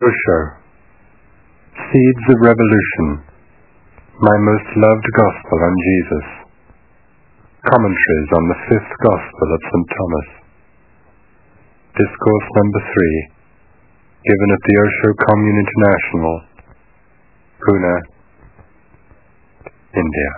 Osho, Seeds of Revolution, My Most Loved Gospel on Jesus, Commentaries on the Fifth Gospel of St. Thomas, Discourse number 3, given at the Osho Commune International, Pune, India.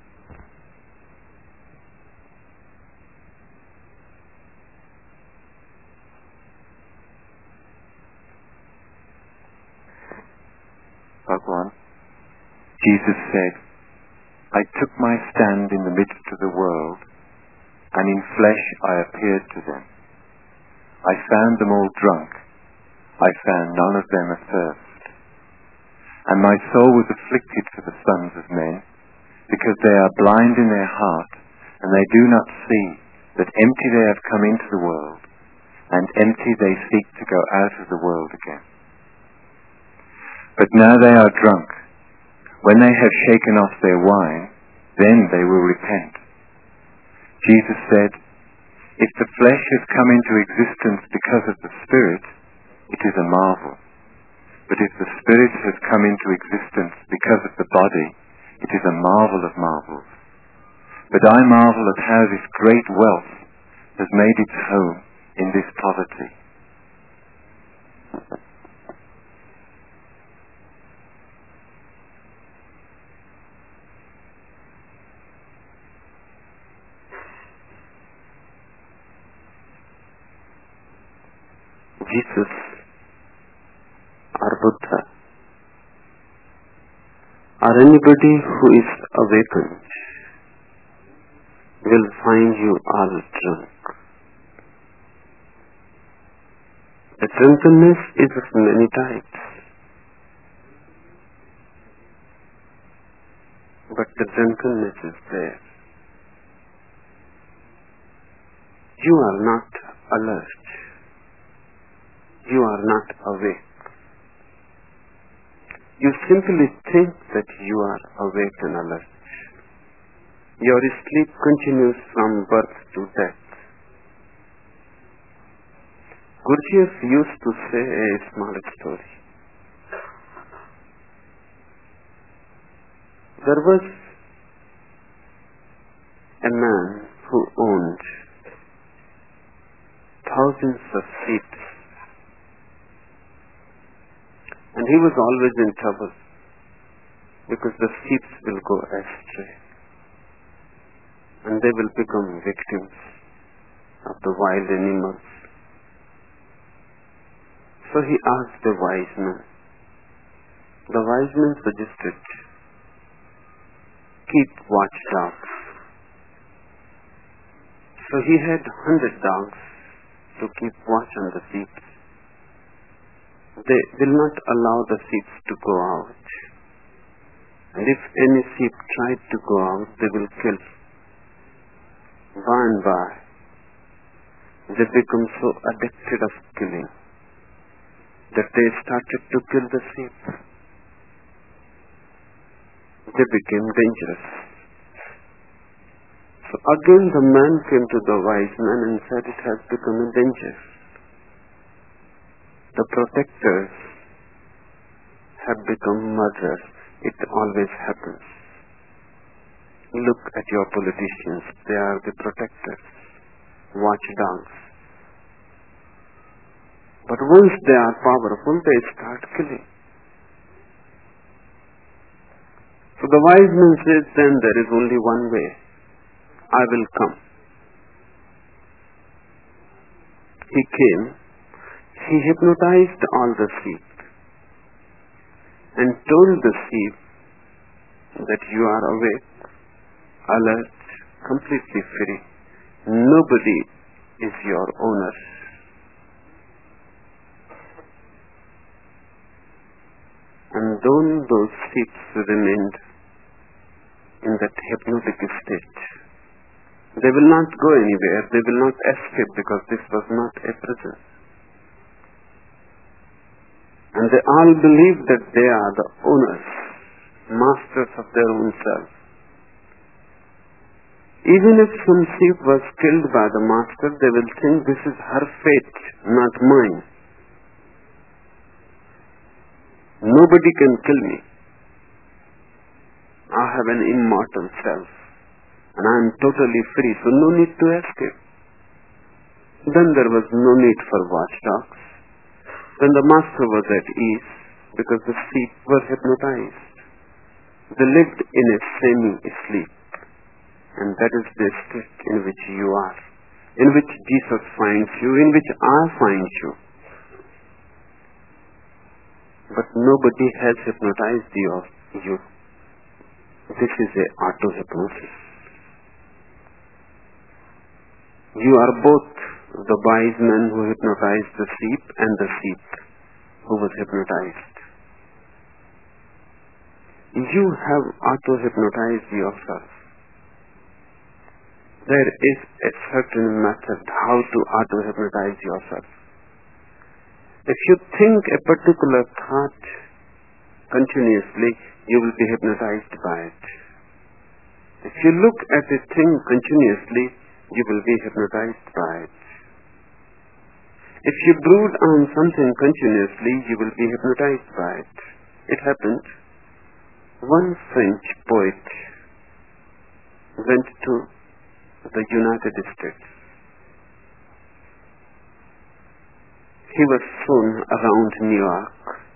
Bhagwan, Jesus said, I took my stand in the midst of the world, and in flesh I appeared to them. I found them all drunk. I found none of them athirst. And my soul was afflicted for the sons of men, because they are blind in their heart, and they do not see that empty they have come into the world, and empty they seek to go out of the world again. But now they are drunk. When they have shaken off their wine, then they will repent. Jesus said, if the flesh has come into existence because of the Spirit, it is a marvel. But if the Spirit has come into existence because of the body, it is a marvel of marvels. But I marvel at how this great wealth has made its home in this poverty. Jesus or Buddha or anybody who is awakened will find you all drunk. The drunkenness is of many types, but the drunkenness is there. You are not alert. You are not awake. You simply think that you are awake and alert. Your sleep continues from birth to death. Gurdjieff used to say a small story. There was a man who owned thousands of sheep. And he was always in trouble because the sheep will go astray and they will become victims of the wild animals. So he asked the wise man. The wise man suggested, keep watchdogs. So he had 100 dogs to keep watch on the sheep. They will not allow the sheep to go out. And if any sheep tried to go out, they will kill. By and by, they become so addicted of killing that they started to kill the sheep. They became dangerous. So again the man came to the wise man and said, it has become a danger. The protectors have become murderers. It always happens. Look at your politicians. They are the protectors, watchdogs. But once they are powerful, they start killing. So the wise man says, then there is only one way. I will come. He came. He hypnotized all the sheep and told the sheep that you are awake, alert, completely free. Nobody is your owner. And those sheep remained in that hypnotic state. They will not go anywhere. They will not escape because this was not a prison. And they all believe that they are the owners, masters of their own self. Even if some sheep was killed by the master, they will think this is her fate, not mine. Nobody can kill me. I have an immortal self, and I am totally free, so no need to escape. Then there was no need for watchdogs. Then the master was at ease, because the sheep were hypnotized. They lived in a semi-sleep, and that is the state in which you are, in which Jesus finds you, in which I find you. But nobody has hypnotized you. This is a auto-hypnosis. You are both the wise man who hypnotized the sheep and the sheep who was hypnotized. You have auto-hypnotized yourself. There is a certain method how to auto-hypnotize yourself. If you think a particular thought continuously, you will be hypnotized by it. If you look at a thing continuously, you will be hypnotized by it. If you brood on something continuously, you will be hypnotized by it. It happened. One French poet went to the United States. He was shown around New York.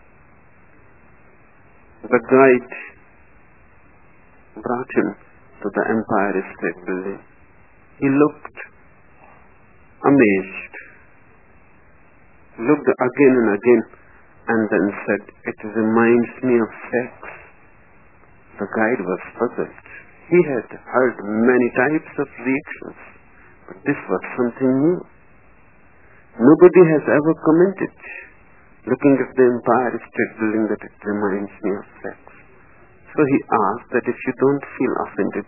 The guide brought him to the Empire State Building. He looked amazed, looked again and again, and then said, "It reminds me of sex." The guide was puzzled. He had heard many types of reactions, but this was something new. Nobody has ever commented, looking at the Empire State Building, that it reminds me of sex. So he asked that if you don't feel offended,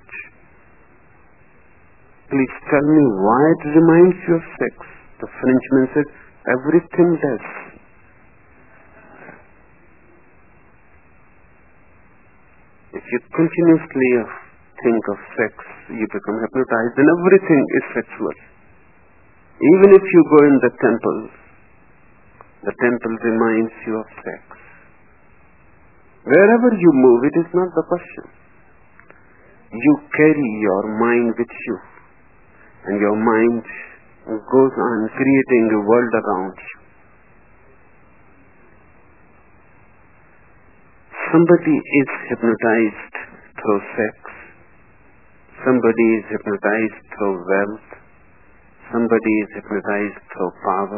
please tell me why it reminds you of sex. The Frenchman said, "Everything does." If you continuously think of sex, you become hypnotized, and everything is sexual. Even if you go in the temple reminds you of sex. Wherever you move, it is not the question. You carry your mind with you, and your mind goes on creating a world around you. Somebody is hypnotized through sex. Somebody is hypnotized through wealth. Somebody is hypnotized through power.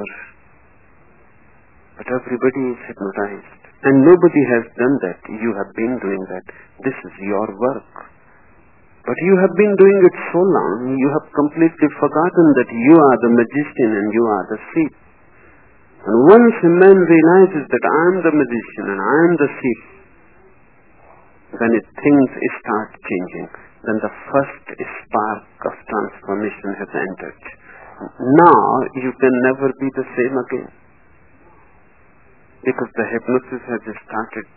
But everybody is hypnotized. And nobody has done that. You have been doing that. This is your work. But you have been doing it so long, you have completely forgotten that you are the magician and you are the sheep. And once a man realizes that I am the magician and I am the sheep, then things start changing. Then the first spark of transformation has entered. Now you can never be the same again, because the hypnosis has started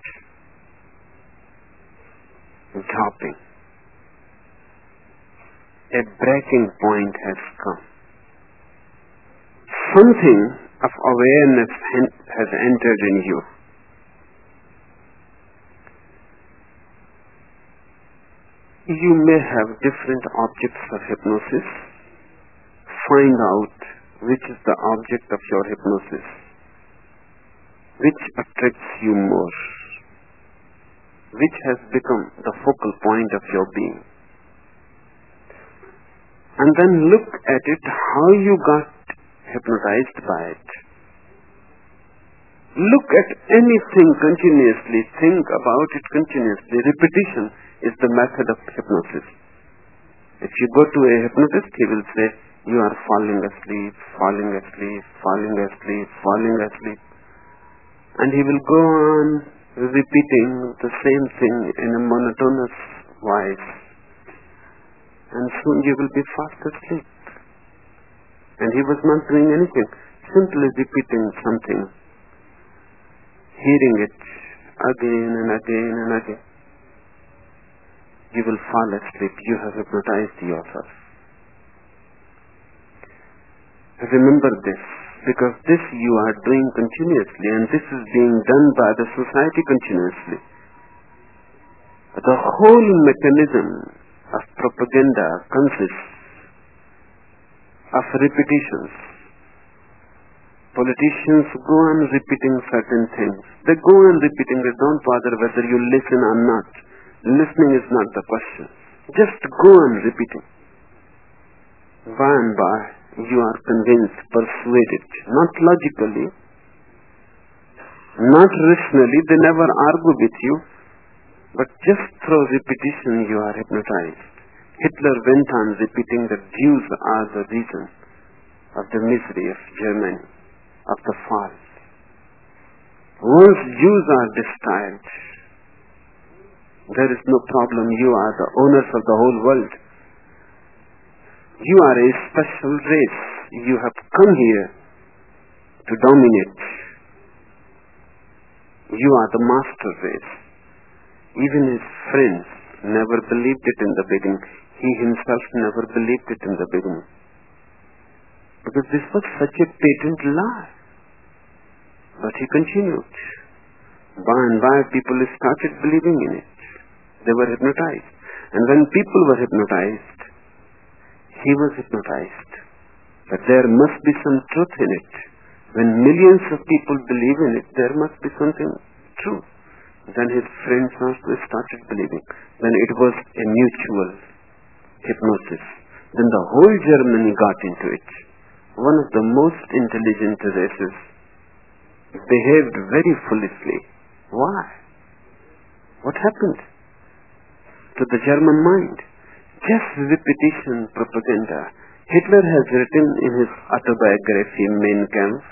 dropping. A breaking point has come. Something of awareness has entered in you. You may have different objects of hypnosis. Find out which is the object of your hypnosis, which attracts you more, which has become the focal point of your being. And then look at it, how you got hypnotized by it. Look at anything continuously, think about it continuously. Repetition is the method of hypnosis. If you go to a hypnotist, he will say, "You are falling asleep, falling asleep, falling asleep, falling asleep." And he will go on repeating the same thing in a monotonous voice. And soon you will be fast asleep. And he was not doing anything, simply repeating something, hearing it again and again and again. You will fall asleep. You have hypnotized yourself. Remember this. because this you are doing continuously, and this is being done by the society continuously. The whole mechanism of propaganda consists of repetitions. Politicians go on repeating certain things. They go on repeating. They don't bother whether you listen or not. Listening is not the question. Just go on repeating. By and by, you are convinced, persuaded, not logically, not rationally. They never argue with you, but just through repetition you are hypnotized. Hitler went on repeating that Jews are the reason of the misery of Germany, of the fall. Once Jews are destroyed, there is no problem. You are the owners of the whole world. You are a special race. You have come here to dominate. You are the master race. Even his friends never believed it in the beginning. He himself never believed it in the beginning. Because this was such a patent lie. But he continued. By and by, people started believing in it. They were hypnotized. And when people were hypnotized, he was hypnotized. But there must be some truth in it. When millions of people believe in it, there must be something true. Then his friends also started believing. Then it was a mutual hypnosis. Then the whole Germany got into it. One of the most intelligent races behaved very foolishly. Why? What happened to the German mind? Just repetition, propaganda. Hitler has written in his autobiography, Mein Kampf,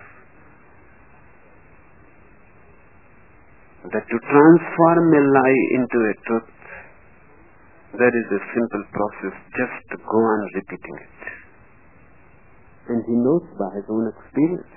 that to transform a lie into a truth, there is a simple process, just to go on repeating it. And he knows by his own experience.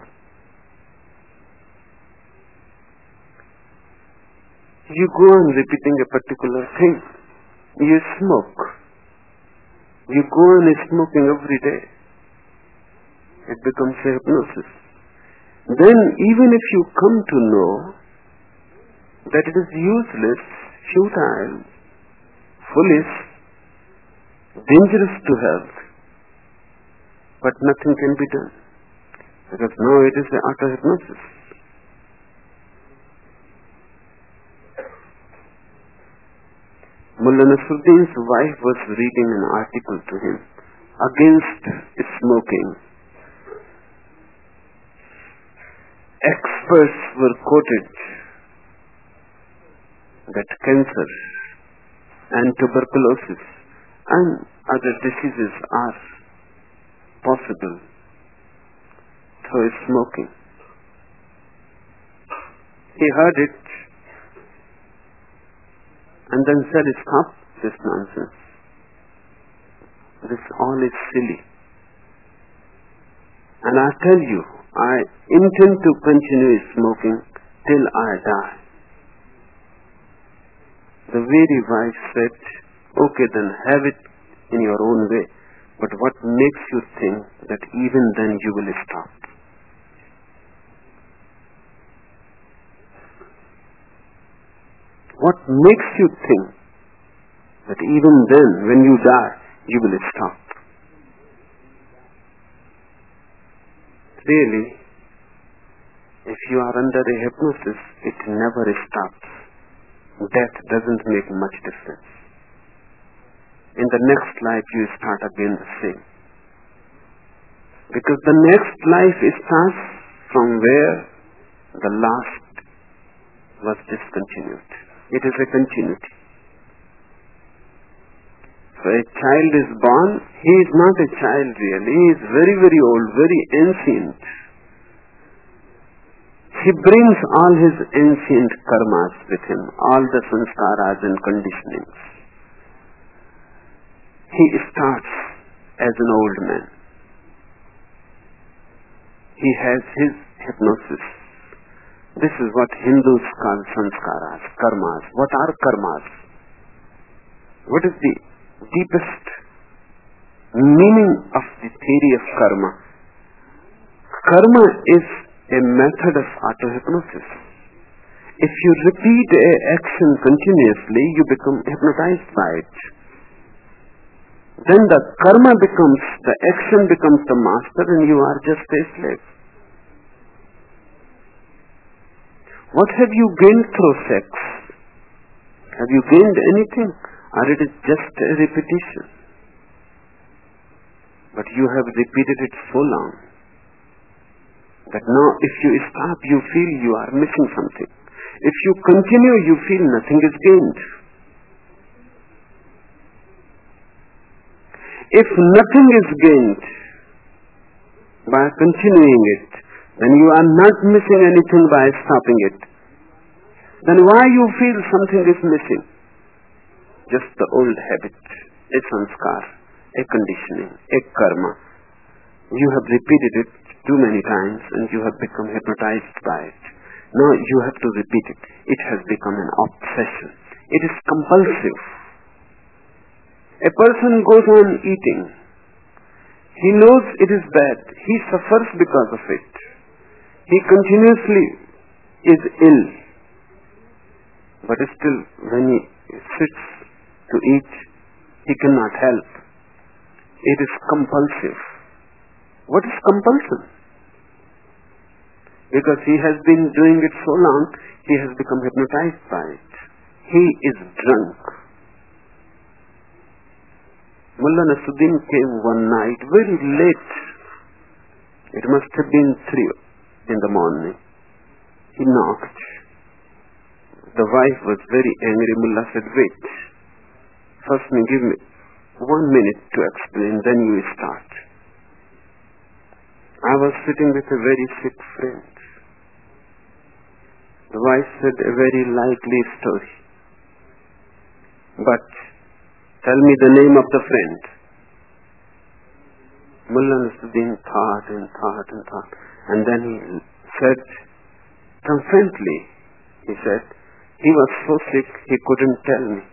You go on repeating a particular thing. You smoke. You go on smoking every day. It becomes a hypnosis. Then even if you come to know that it is useless, futile, foolish, dangerous to health, but nothing can be done. Because now it is the auto-hypnosis. Mullah Nasruddin's wife was reading an article to him against smoking. Experts were quoted that cancer and tuberculosis and other diseases are possible through smoking. He heard it and then said, "Stop this nonsense. This all is silly. And I tell you, I intend to continue smoking till I die." The very wife said, "Okay, then have it in your own way. But what makes you think that even then you will stop?" What makes you think that even then, when you die, you will stop? Really, if you are under a hypnosis, it never stops. Death doesn't make much difference. In the next life, you start again the same. Because the next life starts from where the last was discontinued. It is a continuity. So a child is born, he is not a child really, he is very, very old, very ancient. He brings all his ancient karmas with him, all the sanskaras and conditionings. He starts as an old man. He has his hypnosis. This is what Hindus call sanskaras, karmas. What are karmas? What is the deepest meaning of the theory of karma? Karma is a method of auto-hypnosis. If you repeat an action continuously, you become hypnotized by it. Then the karma becomes, the action becomes the master and you are just a slave. What have you gained through sex? Have you gained anything? Or it is just a repetition? But you have repeated it so long that now if you stop, you feel you are missing something. If you continue, you feel nothing is gained. If nothing is gained by continuing it, then you are not missing anything by stopping it. Then why you feel something is missing? Just the old habit, a sanskar, a conditioning, a karma. You have repeated it too many times and you have become hypnotized by it. Now you have to repeat it. It has become an obsession. It is compulsive. A person goes on eating. He knows it is bad. He suffers because of it. He continuously is ill. But still, when he sits to eat, he cannot help. It is compulsive. What is compulsion? Because he has been doing it so long, he has become hypnotized by it. He is drunk. Mullah Nasruddin came one night very late. It must have been 3 in the morning. He knocked. The wife was very angry. Mullah said, wait. First give me 1 minute to explain, then you start. I was sitting with a very sick friend. The wife said a very likely story. But tell me the name of the friend. Mullah Nasruddin thought and thought and thought. And then he said, triumphantly, he said, he was so sick he couldn't tell me.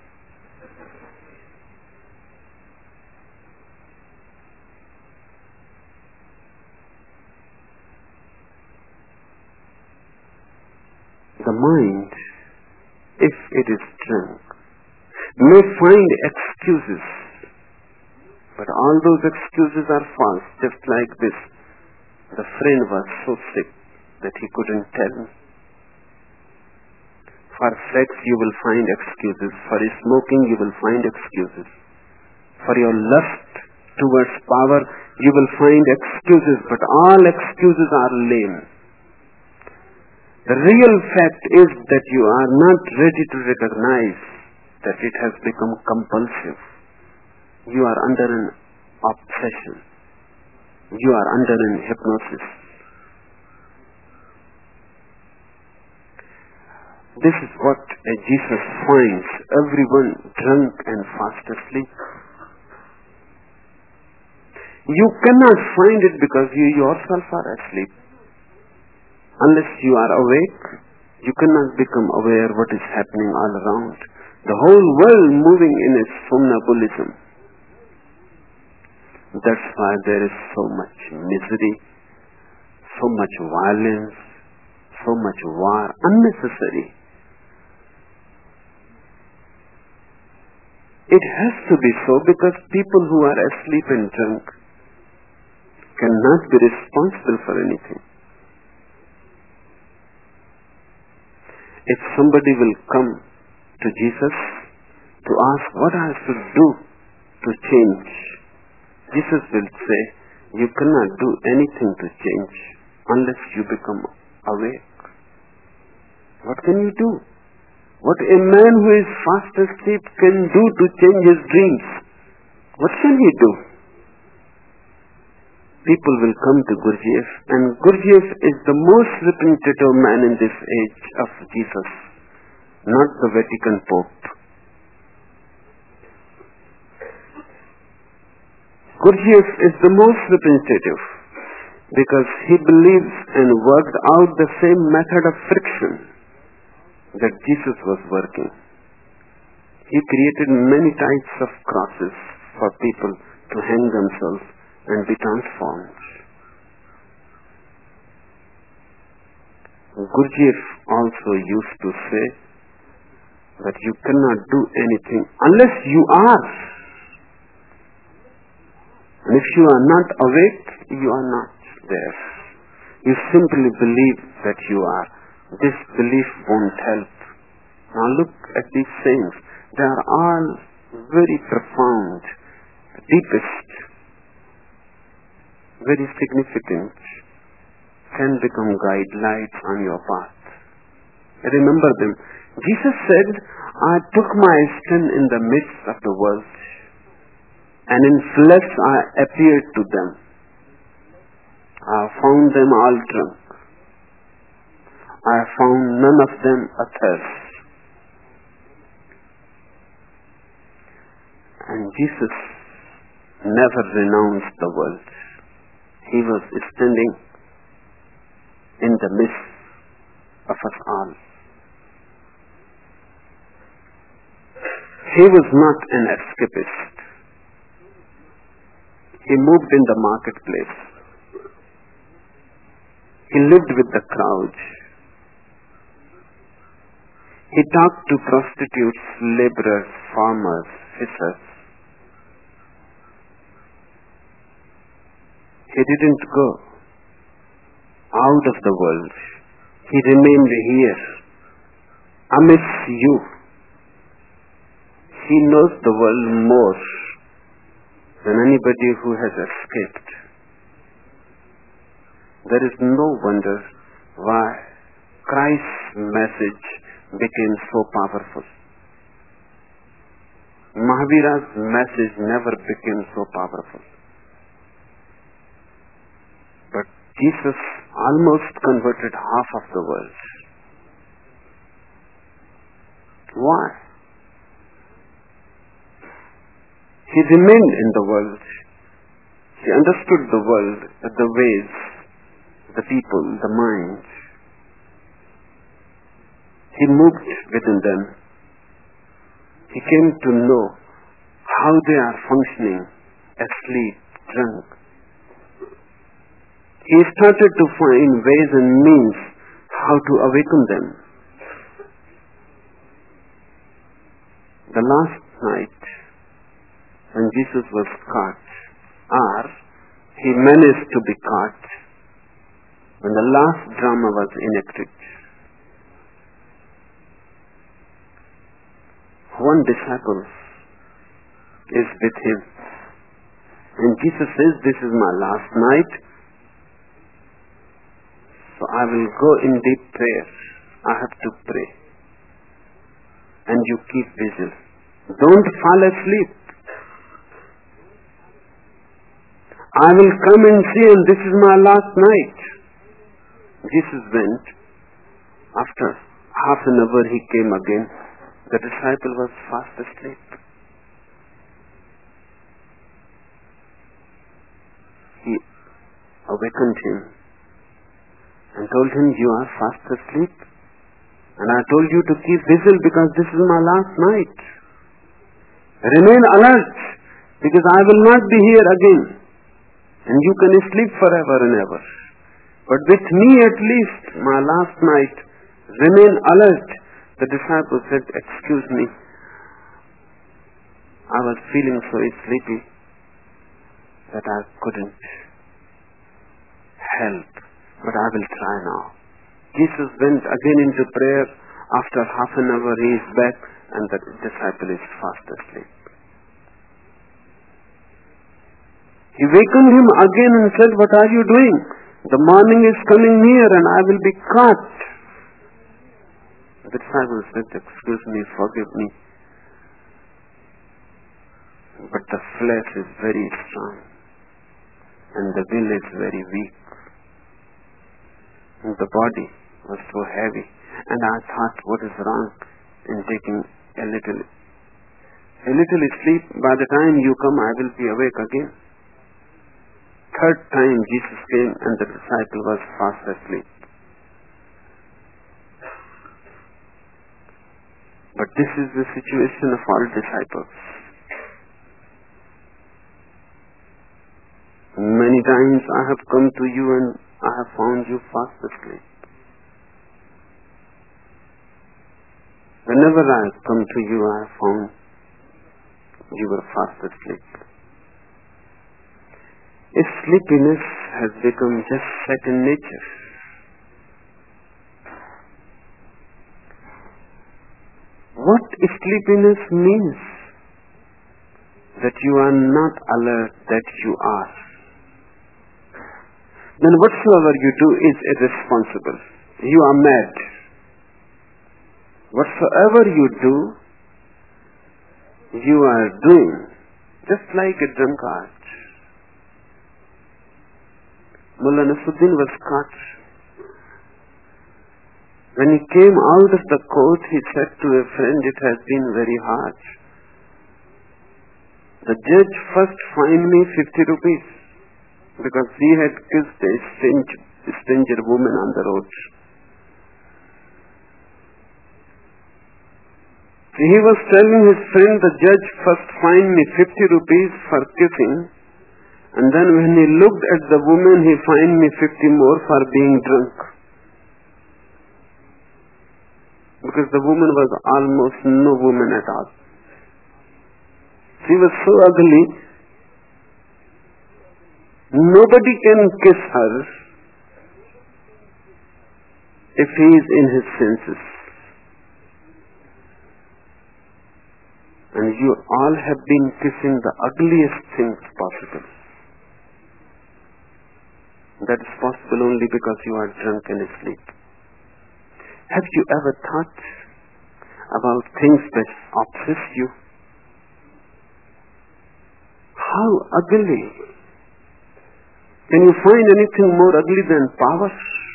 The mind, if it is drunk, may find excuses, but all those excuses are false, just like this. The friend was so sick that he couldn't tell me. For sex you will find excuses, for smoking you will find excuses, for your lust towards power you will find excuses, but all excuses are lame. The real fact is that you are not ready to recognize that it has become compulsive. You are under an obsession. You are under an hypnosis. This is what Jesus finds everyone drunk and fast asleep. You cannot find it because you yourself are asleep. Unless you are awake, you cannot become aware what is happening all around. The whole world moving in its somnambulism. That's why there is so much misery, so much violence, so much war, unnecessary. It has to be so because people who are asleep and drunk cannot be responsible for anything. If somebody will come to Jesus to ask what I should do to change, Jesus will say, you cannot do anything to change unless you become awake. What can you do? What a man who is fast asleep can do to change his dreams? What can he do? People will come to Gurdjieff, and Gurdjieff is the most representative man in this age of Jesus, not the Vatican Pope. Gurdjieff is the most representative because he believes and worked out the same method of friction that Jesus was working. He created many types of crosses for people to hang themselves and be transformed. Gurdjieff also used to say that you cannot do anything unless you are. And if you are not awake, you are not there. You simply believe that you are. This belief won't help. Now look at these sayings. They are all very profound, deepest, very significant, can become guidelines on your path. Remember them. Jesus said, I took my stand in the midst of the world, and in flesh I appeared to them. I found them all drunk. I found none of them athirst. And Jesus never renounced the world. He was standing in the midst of us all. He was not an escapist. He moved in the marketplace. He lived with the crowd. He talked to prostitutes, laborers, farmers, fishers. He didn't go out of the world. He remained here amidst you. He knows the world more than anybody who has escaped. There is no wonder why Christ's message became so powerful. Mahavira's message never became so powerful. But Jesus almost converted half of the world. Why? He remained in the world. He understood the world, the ways, the people, the mind. He moved within them. He came to know how they are functioning, asleep, drunk. He started to find ways and means how to awaken them. The last night, when Jesus was caught, or he managed to be caught, when the last drama was enacted, one disciple is with him. And Jesus says, this is my last night, so I will go in deep prayer. I have to pray. And you keep vigil. Don't fall asleep. I will come and see, and this is my last night. Jesus went. After half an hour he came again. The disciple was fast asleep. He awakened him and told him, you are fast asleep. And I told you to keep vigil because this is my last night. Remain alert because I will not be here again. And you can sleep forever and ever. But with me at least, my last night, remain alert. The disciple said, excuse me, I was feeling so sleepy that I couldn't help. But I will try now. Jesus went again into prayer. After half an hour he is back and the disciple is fast asleep. He wakened him again and said, what are you doing? The morning is coming near and I will be caught. The disciple said, excuse me, forgive me. But the flesh is very strong and the will is very weak. And the body was so heavy. And I thought, what is wrong in taking a little sleep? By the time you come, I will be awake again. Third time Jesus came and the disciple was fast asleep. But this is the situation of all disciples. Many times I have come to you and I have found you fast asleep. Whenever I have come to you, I have found you were fast asleep. If sleepiness has become just second nature, what sleepiness means? That you are not alert, that you are. Then whatsoever you do is irresponsible. You are mad. Whatsoever you do, you are doing just like a drunkard. Mullah Nasruddin was caught. When he came out of the court, he said to a friend, "It has been very hard. The judge first fined me 50 rupees because he had kissed a stranger woman on the road." He was telling his friend, "The judge first fined me 50 rupees for kissing, and then when he looked at the woman, he fined me 50 more for being drunk." Because the woman was almost no woman at all. She was so ugly, nobody can kiss her if he is in his senses. And you all have been kissing the ugliest things possible. That is possible only because you are drunk and asleep. Have you ever thought about things that obsess you? How ugly! Can you find anything more ugly than power?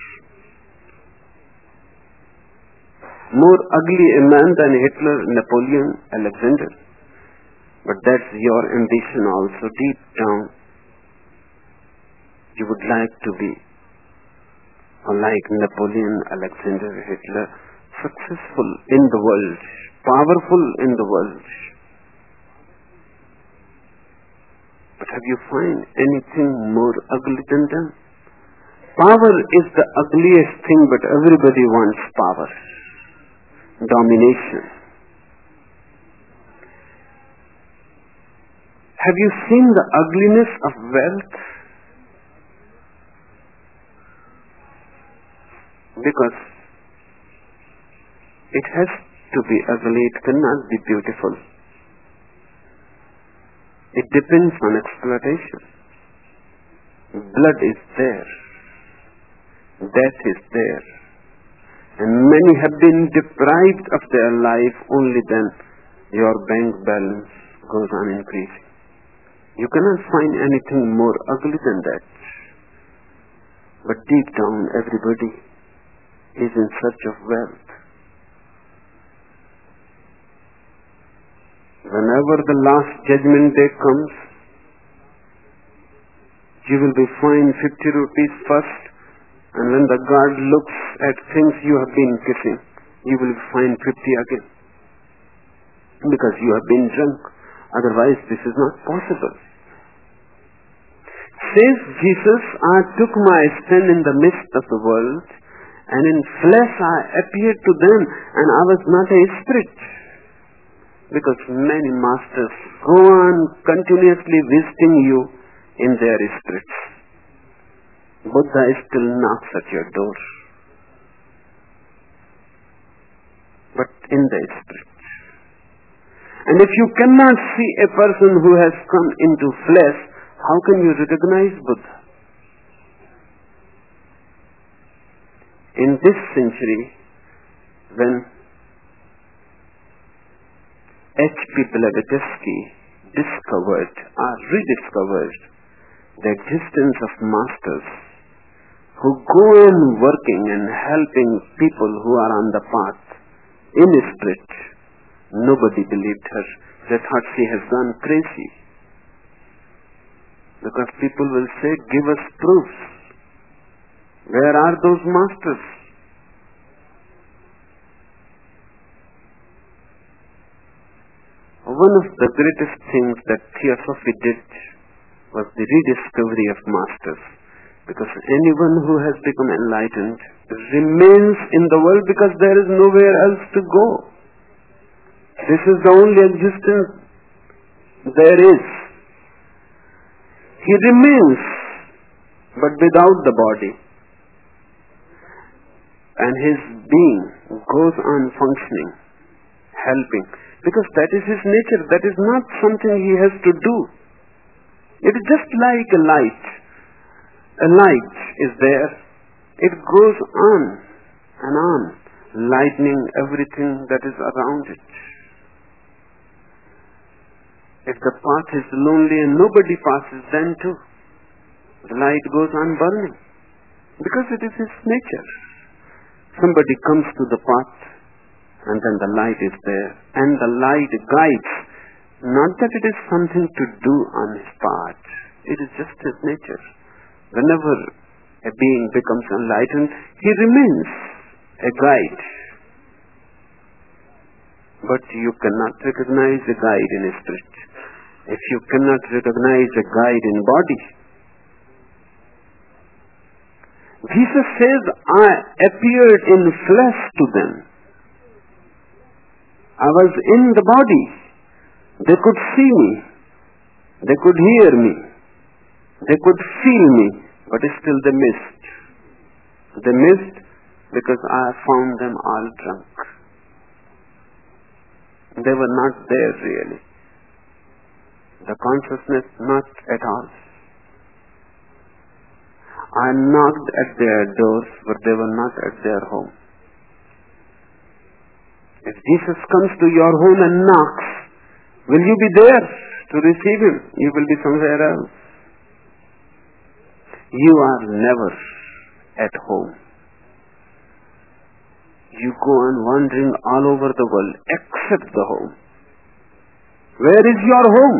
More ugly a man than Hitler, Napoleon, Alexander. But that's your ambition also. Deep down, you would like to be like Napoleon, Alexander, Hitler, successful in the world, powerful in the world. But have you found anything more ugly than them? Power is the ugliest thing, but everybody wants power. Domination. Have you seen the ugliness of wealth? Because it has to be ugly, it cannot be beautiful. It depends on exploitation. Blood is there. Death is there. And many have been deprived of their life, only then your bank balance goes on increasing. You cannot find anything more ugly than that. But deep down, everybody is in search of wealth. Whenever the last judgment day comes, you will be fined 50 rupees first, and when the guard looks at things you have been kissing, you will be fined 50 again. Because you have been drunk. Otherwise, this is not possible. Says Jesus, "I took my stand in the midst of the world, and in flesh I appeared to them, and I was not a spirit." Because many masters go on continuously visiting you in their spirits. Buddha still knocks at your door, but in the spirit. And if you cannot see a person who has come into flesh, how can you recognize Buddha? In this century, when H.P. Blavatsky discovered or rediscovered the existence of masters who go on working and helping people who are on the path in spirit, nobody believed her. They thought she has gone crazy. Because people will say, "Give us proofs. Where are those masters?" One of the greatest things that Theosophy did was the rediscovery of masters. Because anyone who has become enlightened remains in the world because there is nowhere else to go. This is the only existence there is. He remains, but without the body. And his being goes on functioning, helping. Because that is his nature. That is not something he has to do. It is just like a light. A light is there. It goes on and on, lightening everything that is around it. If the path is lonely and nobody passes, then too, the light goes on burning. Because it is his nature. Somebody comes to the path, and then the light is there. And the light guides. Not that it is something to do on his part. It is just his nature. Whenever a being becomes enlightened, he remains a guide. But you cannot recognize a guide in a spirit. If you cannot recognize a guide in body, Jesus says, I appeared in flesh to them. I was in the body. They could see me. They could hear me. They could feel me. But still they missed. They missed because I found them all drunk. They were not there really. The consciousness not at all. I knocked at their doors, but they were not at their home. If Jesus comes to your home and knocks, will you be there to receive him? You will be somewhere else. You are never at home. You go on wandering all over the world except the home. Where is your home?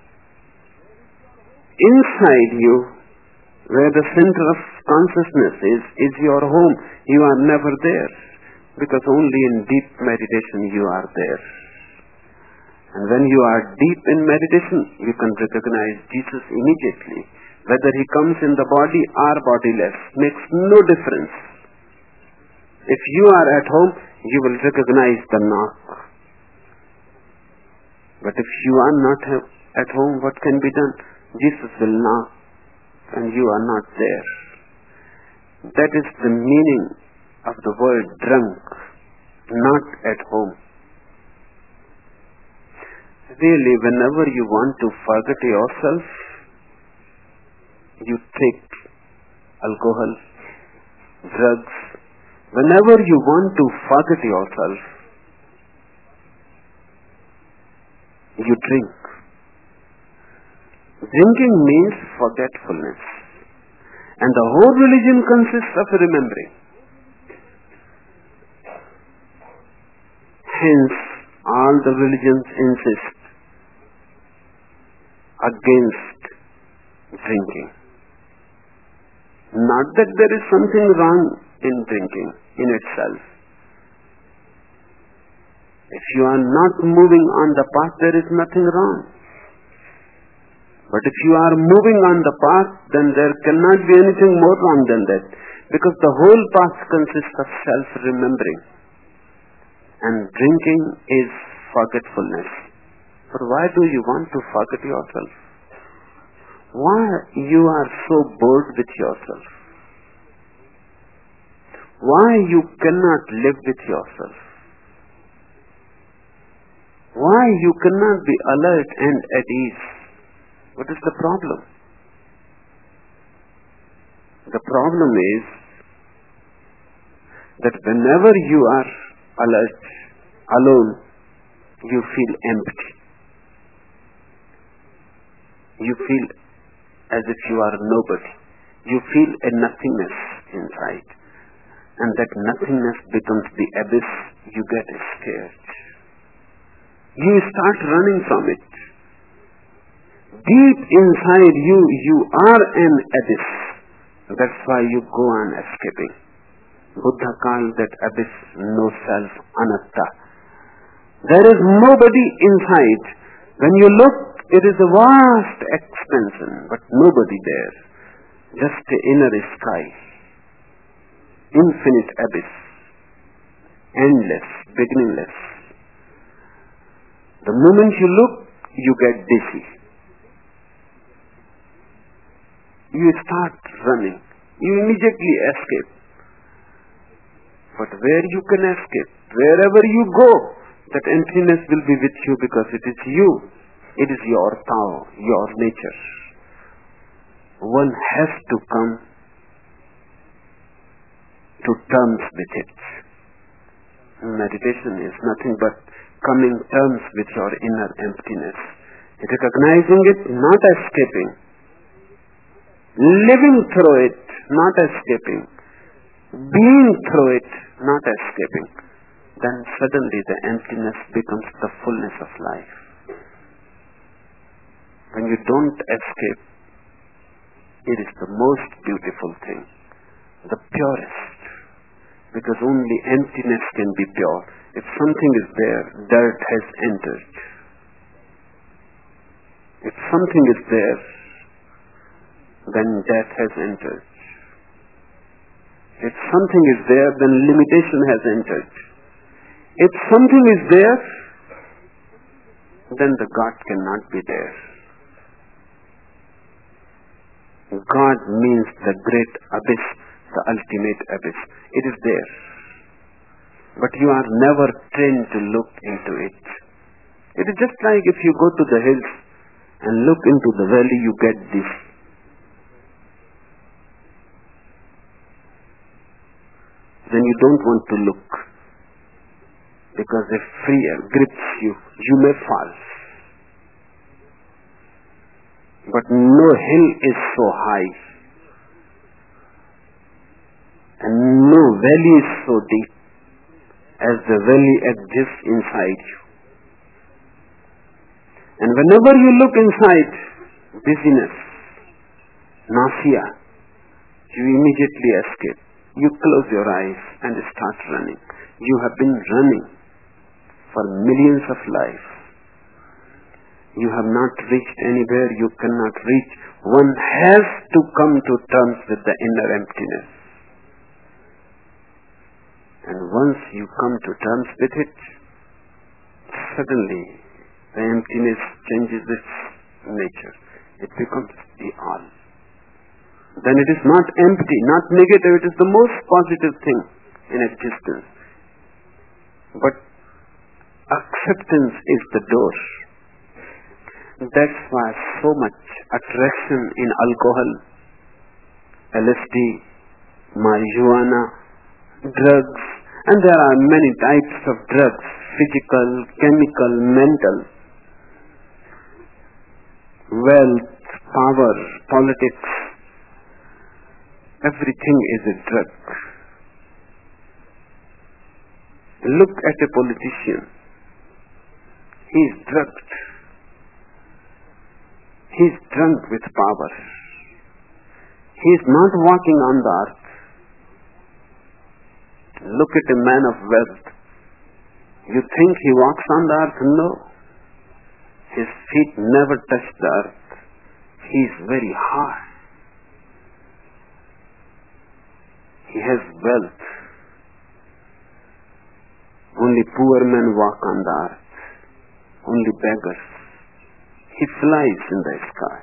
Inside you, where the center of consciousness is your home. You are never there, because only in deep meditation you are there. And when you are deep in meditation, you can recognize Jesus immediately. Whether he comes in the body or bodiless makes no difference. If you are at home, you will recognize the knock. But if you are not at home, what can be done? Jesus will knock and you are not there. That is the meaning of the word drunk, not at home. Really, whenever you want to forget yourself, you take alcohol, drugs. Whenever you want to forget yourself, you drink. Drinking means forgetfulness. And the whole religion consists of remembering. Hence, all the religions insist against drinking. Not that there is something wrong in drinking in itself. If you are not moving on the path, there is nothing wrong. But if you are moving on the path, then there cannot be anything more wrong than that. Because the whole path consists of self-remembering. And drinking is forgetfulness. But why do you want to forget yourself? Why you are so bored with yourself? Why you cannot live with yourself? Why you cannot be alert and at ease? What is the problem? The problem is that whenever you are alert, alone, you feel empty. You feel as if you are nobody. You feel a nothingness inside. And that nothingness becomes the abyss. You get scared. You start running from it. Deep inside you, you are an abyss. That's why you go on escaping. Buddha called that abyss no self, anatta. There is nobody inside. When you look, it is a vast expansion, but nobody there. Just the inner sky. Infinite abyss. Endless, beginningless. The moment you look, you get dizzy. You start running. You immediately escape. But where you can escape, wherever you go, that emptiness will be with you because it is you. It is your power, your nature. One has to come to terms with it. Meditation is nothing but coming terms with your inner emptiness. Recognizing it, not escaping. Living through it, not escaping. Being through it, not escaping. Then suddenly the emptiness becomes the fullness of life. When you don't escape, it is the most beautiful thing, the purest. Because only emptiness can be pure. If something is there, dirt has entered. If something is there, then death has entered. If something is there, then limitation has entered. If something is there, then the God cannot be there. God means the great abyss, the ultimate abyss. It is there. But you are never trained to look into it. It is just like if you go to the hills and look into the valley, you get this. Then you don't want to look. Because if fear grips you, you may fall. But no hill is so high. And no valley is so deep as the valley exists inside you. And whenever you look inside, dizziness, nausea, you immediately escape. You close your eyes and start running. You have been running for millions of lives. You have not reached anywhere you cannot reach. One has to come to terms with the inner emptiness. And once you come to terms with it, suddenly the emptiness changes its nature. It becomes the all. Then it is not empty, not negative, it is the most positive thing in existence. But acceptance is the door. That's why so much attraction in alcohol, LSD, marijuana, drugs, and there are many types of drugs, physical, chemical, mental, wealth, power, politics, everything is a drug. Look at a politician. He is drugged. He is drunk with power. He is not walking on the earth. Look at a man of wealth. You think he walks on the earth? No. His feet never touch the earth. He is very high. He has wealth. Only poor men walk on the earth. Only beggars. He flies in the sky.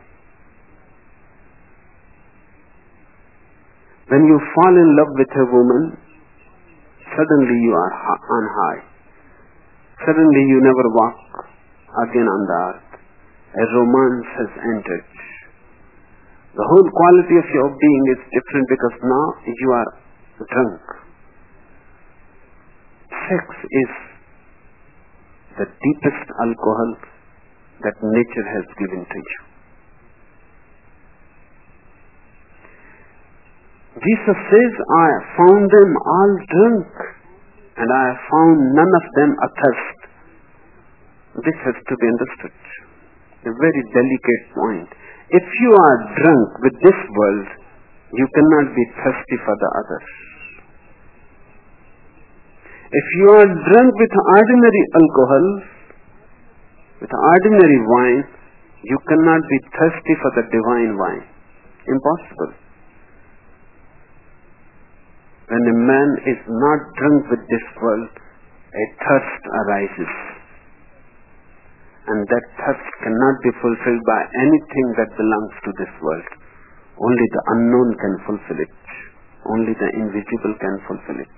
When you fall in love with a woman, suddenly you are on high. Suddenly you never walk again on the earth. A romance has entered. The whole quality of your being is different because now you are drunk. Sex is the deepest alcohol that nature has given to you. Jesus says, I found them all drunk, and I found none of them athirst. This has to be understood. A very delicate point. If you are drunk with this world, you cannot be thirsty for the others. If you are drunk with ordinary alcohol, with ordinary wine, you cannot be thirsty for the divine wine. Impossible. When a man is not drunk with this world, a thirst arises. And that thirst cannot be fulfilled by anything that belongs to this world. Only the unknown can fulfill it. Only the invisible can fulfill it.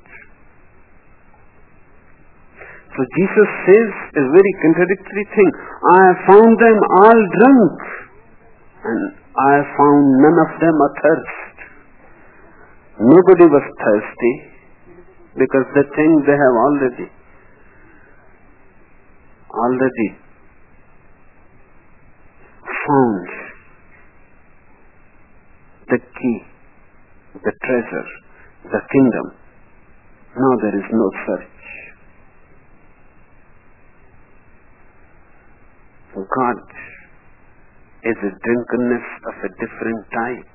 So Jesus says a very contradictory thing. I have found them all drunk, and I have found none of them athirst. Nobody was thirsty, because the thing they have already found. The key, the treasure, the kingdom. Now there is no search. God is a drunkenness of a different type.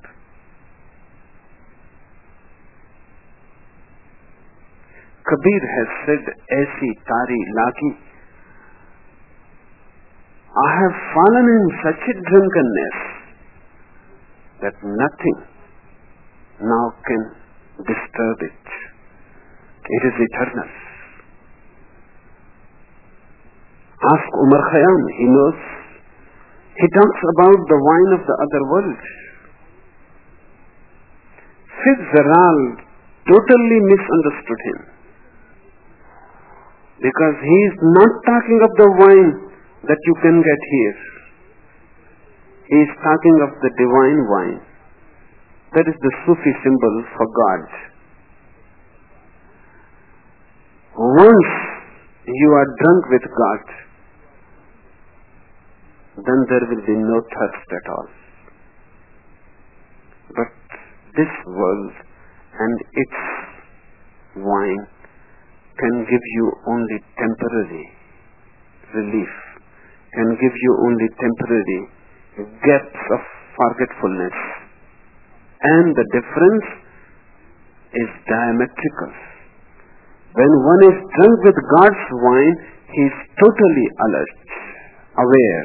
Kabir has said, "Aisi tari lagi." I have fallen in such a drunkenness that nothing now can disturb it. It is eternal. Ask Umar Khayyam, he knows. He talks about the wine of the other world. Fitzgerald totally misunderstood him, because he is not talking of the wine that you can get here. He is talking of the divine wine. That is the Sufi symbol for God. Once you are drunk with God, then there will be no thirst at all. But this world and its wine can give you only temporary relief, can give you only temporary gaps of forgetfulness. And the difference is diametrical. When one is drunk with God's wine, he is totally alert, aware,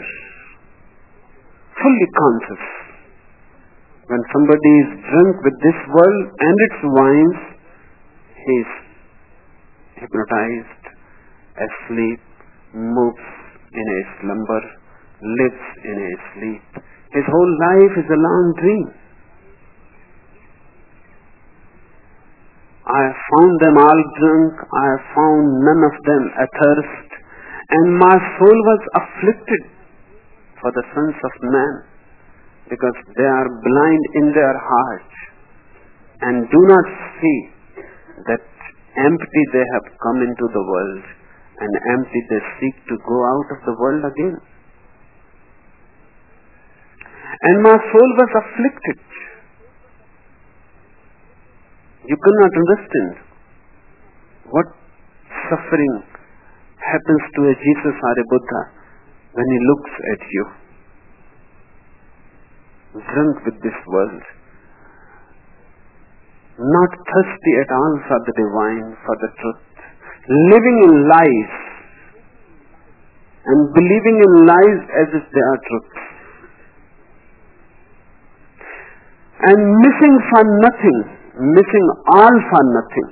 fully conscious. When somebody is drunk with this world and its wines, he is hypnotized, asleep, moves in a slumber, lives in a sleep. His whole life is a long dream. I have found them all drunk, I have found none of them athirst, and my soul was afflicted for the sons of man, because they are blind in their heart and do not see that empty they have come into the world, and empty they seek to go out of the world again. And my soul was afflicted. You cannot understand what suffering happens to a Jesus or a Buddha when he looks at you, drunk with this world, not thirsty at all for the divine, for the truth, living in lies and believing in lies as if they are truth, and missing for nothing, missing all for nothing.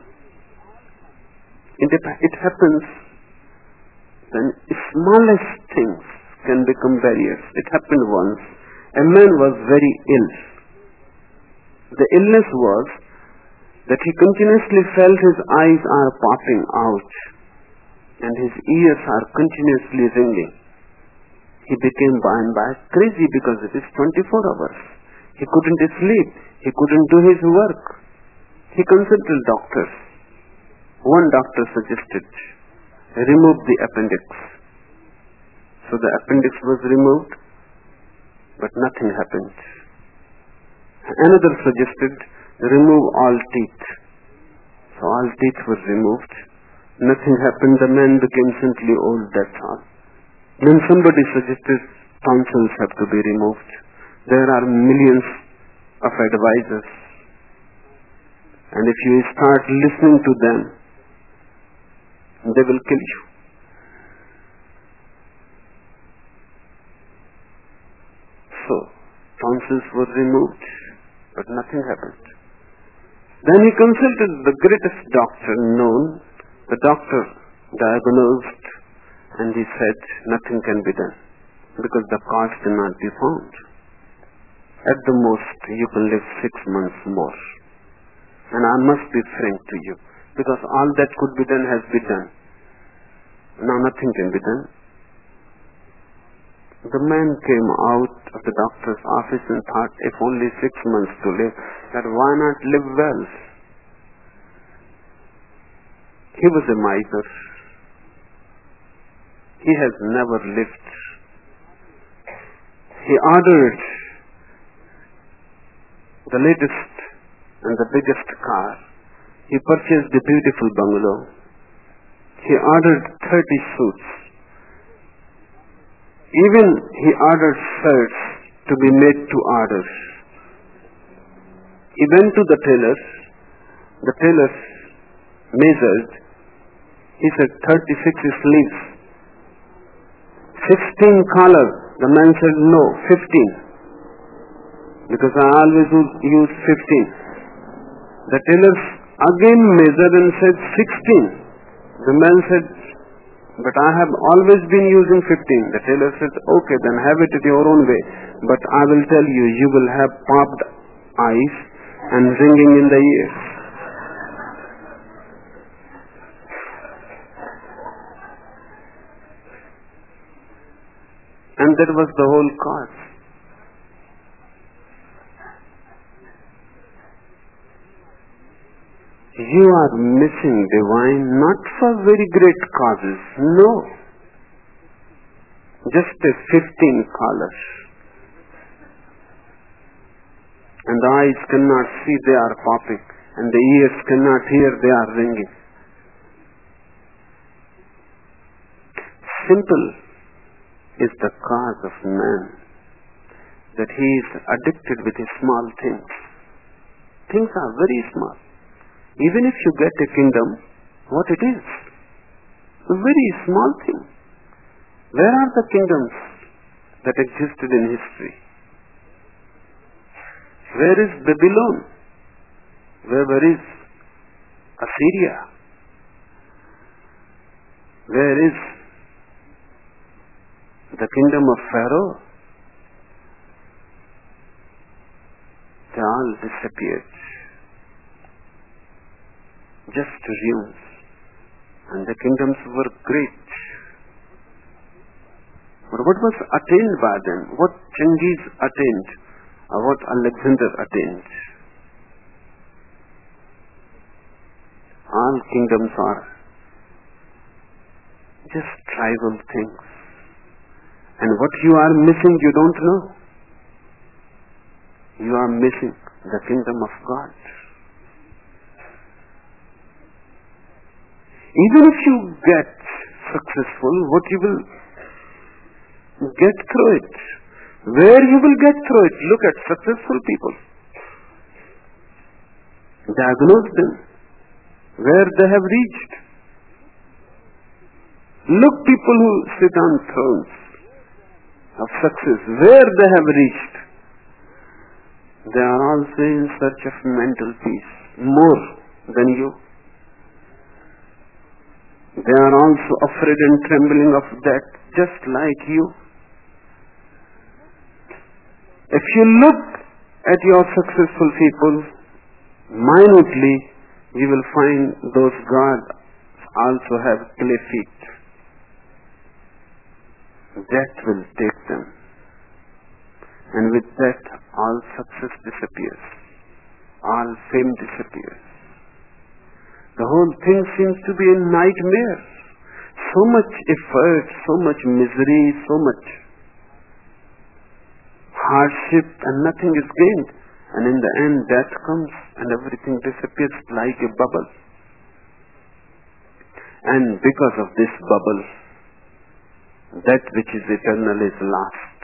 It happens when smallest things can become barriers. It happened once. A man was very ill. The illness was that he continuously felt his eyes are popping out and his ears are continuously ringing. He became by and by crazy because it is 24 hours. He couldn't sleep. He couldn't do his work. He consulted doctors. One doctor suggested, remove the appendix. So the appendix was removed, but nothing happened. Another suggested, remove all teeth. So all teeth were removed. Nothing happened. The man became simply old, that's all. Then somebody suggested tonsils have to be removed. There are millions of advisors, and if you start listening to them, they will kill you. So, tonsils were removed, but nothing happened. Then he consulted the greatest doctor known. The doctor diagnosed, and he said, nothing can be done. because the cause cannot be found. At the most, you can live 6 months more. And I must be frank to you, because all that could be done has been done. Now nothing can be done. The man came out of the doctor's office and thought, if only 6 months to live, that why not live well? He was a miser. He has never lived. He ordered the latest and the biggest car. He purchased a beautiful bungalow. He ordered 30 suits. Even he ordered shirts to be made to order. He went to the tailor. The tailor measured. He said 36 sleeves. 16 collar. The man said no, 15. Because I always use 15. The tailor again measured and said 16. The man said, but I have always been using 15. The tailor said, okay, then have it your own way. But I will tell you, you will have popped eyes and ringing in the ears. And that was the whole cause. You are missing divine not for very great causes, no. Just a 15 colors. And the eyes cannot see, they are popping. And the ears cannot hear, they are ringing. Simple is the cause of man, that he is addicted with his small things. Things are very small. Even if you get a kingdom, what it is? A very small thing. Where are the kingdoms that existed in history? Where is Babylon? Where is Assyria? Where is the kingdom of Pharaoh? They all disappeared. Just ruins. And the kingdoms were great. But what was attained by them? What Genghis attained? Or what Alexander attained? All kingdoms are just tribal things. And what you are missing, you don't know. You are missing the kingdom of God. Even if you get successful, what you will get through it? Where you will get through it? Look at successful people. Diagnose them. Where they have reached. Look people who sit on thrones of success. Where they have reached. They are also in search of mental peace. More than you. They are also afraid and trembling of death, just like you. If you look at your successful people minutely, you will find those gods also have clay feet. Death will take them. And with that, all success disappears. All fame disappears. The whole thing seems to be a nightmare. So much effort, so much misery, so much hardship, and nothing is gained. And in the end, death comes and everything disappears like a bubble. And because of this bubble, that which is eternal is lost.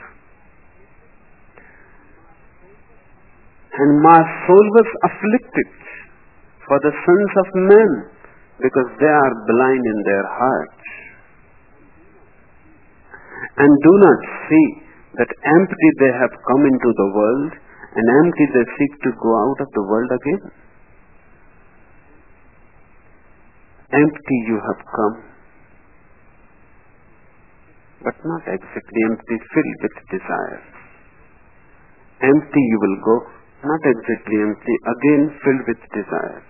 And my soul was afflicted for the sons of men, because they are blind in their hearts, and do not see that empty they have come into the world, and empty they seek to go out of the world again. Empty you have come, but not exactly empty, filled with desires. Empty you will go, not exactly empty, again filled with desires.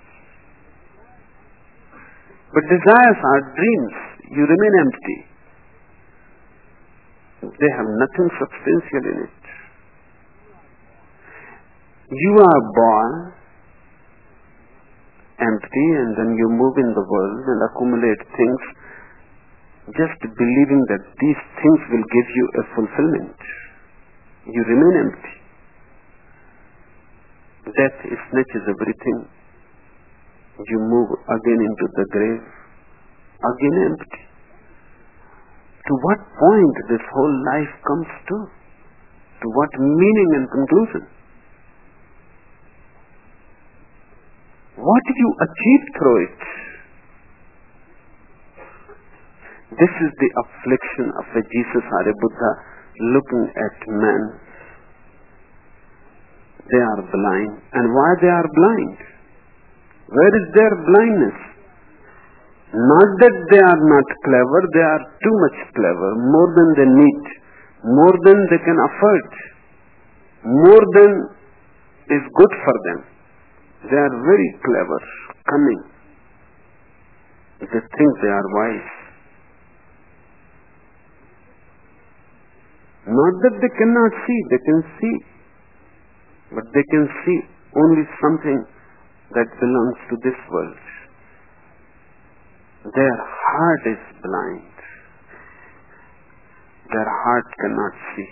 But desires are dreams. You remain empty. They have nothing substantial in it. You are born empty, and then you move in the world and accumulate things, just believing that these things will give you a fulfillment. You remain empty. Death snatches everything. You move again into the grave, again empty. To what point this whole life comes to? To what meaning and conclusion? What do you achieve through it? This is the affliction of a Jesus or a Buddha looking at men. They are blind. And why they are blind? Where is their blindness? Not that they are not clever, they are too much clever, more than they need, more than they can afford, more than is good for them. They are very clever, cunning. They think they are wise. Not that they cannot see, they can see. But they can see only something that belongs to this world. Their heart is blind. Their heart cannot see.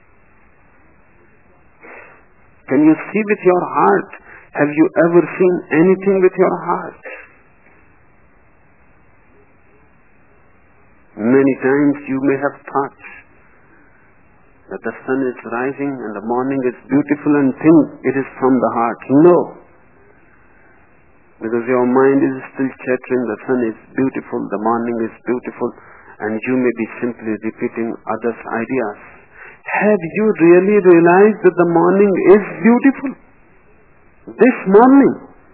Can you see with your heart? Have you ever seen anything with your heart? Many times you may have thought that the sun is rising and the morning is beautiful and think it is from the heart. No. Because your mind is still chattering, the sun is beautiful, the morning is beautiful, and you may be simply repeating others' ideas. Have you really realized that the morning is beautiful? This morning,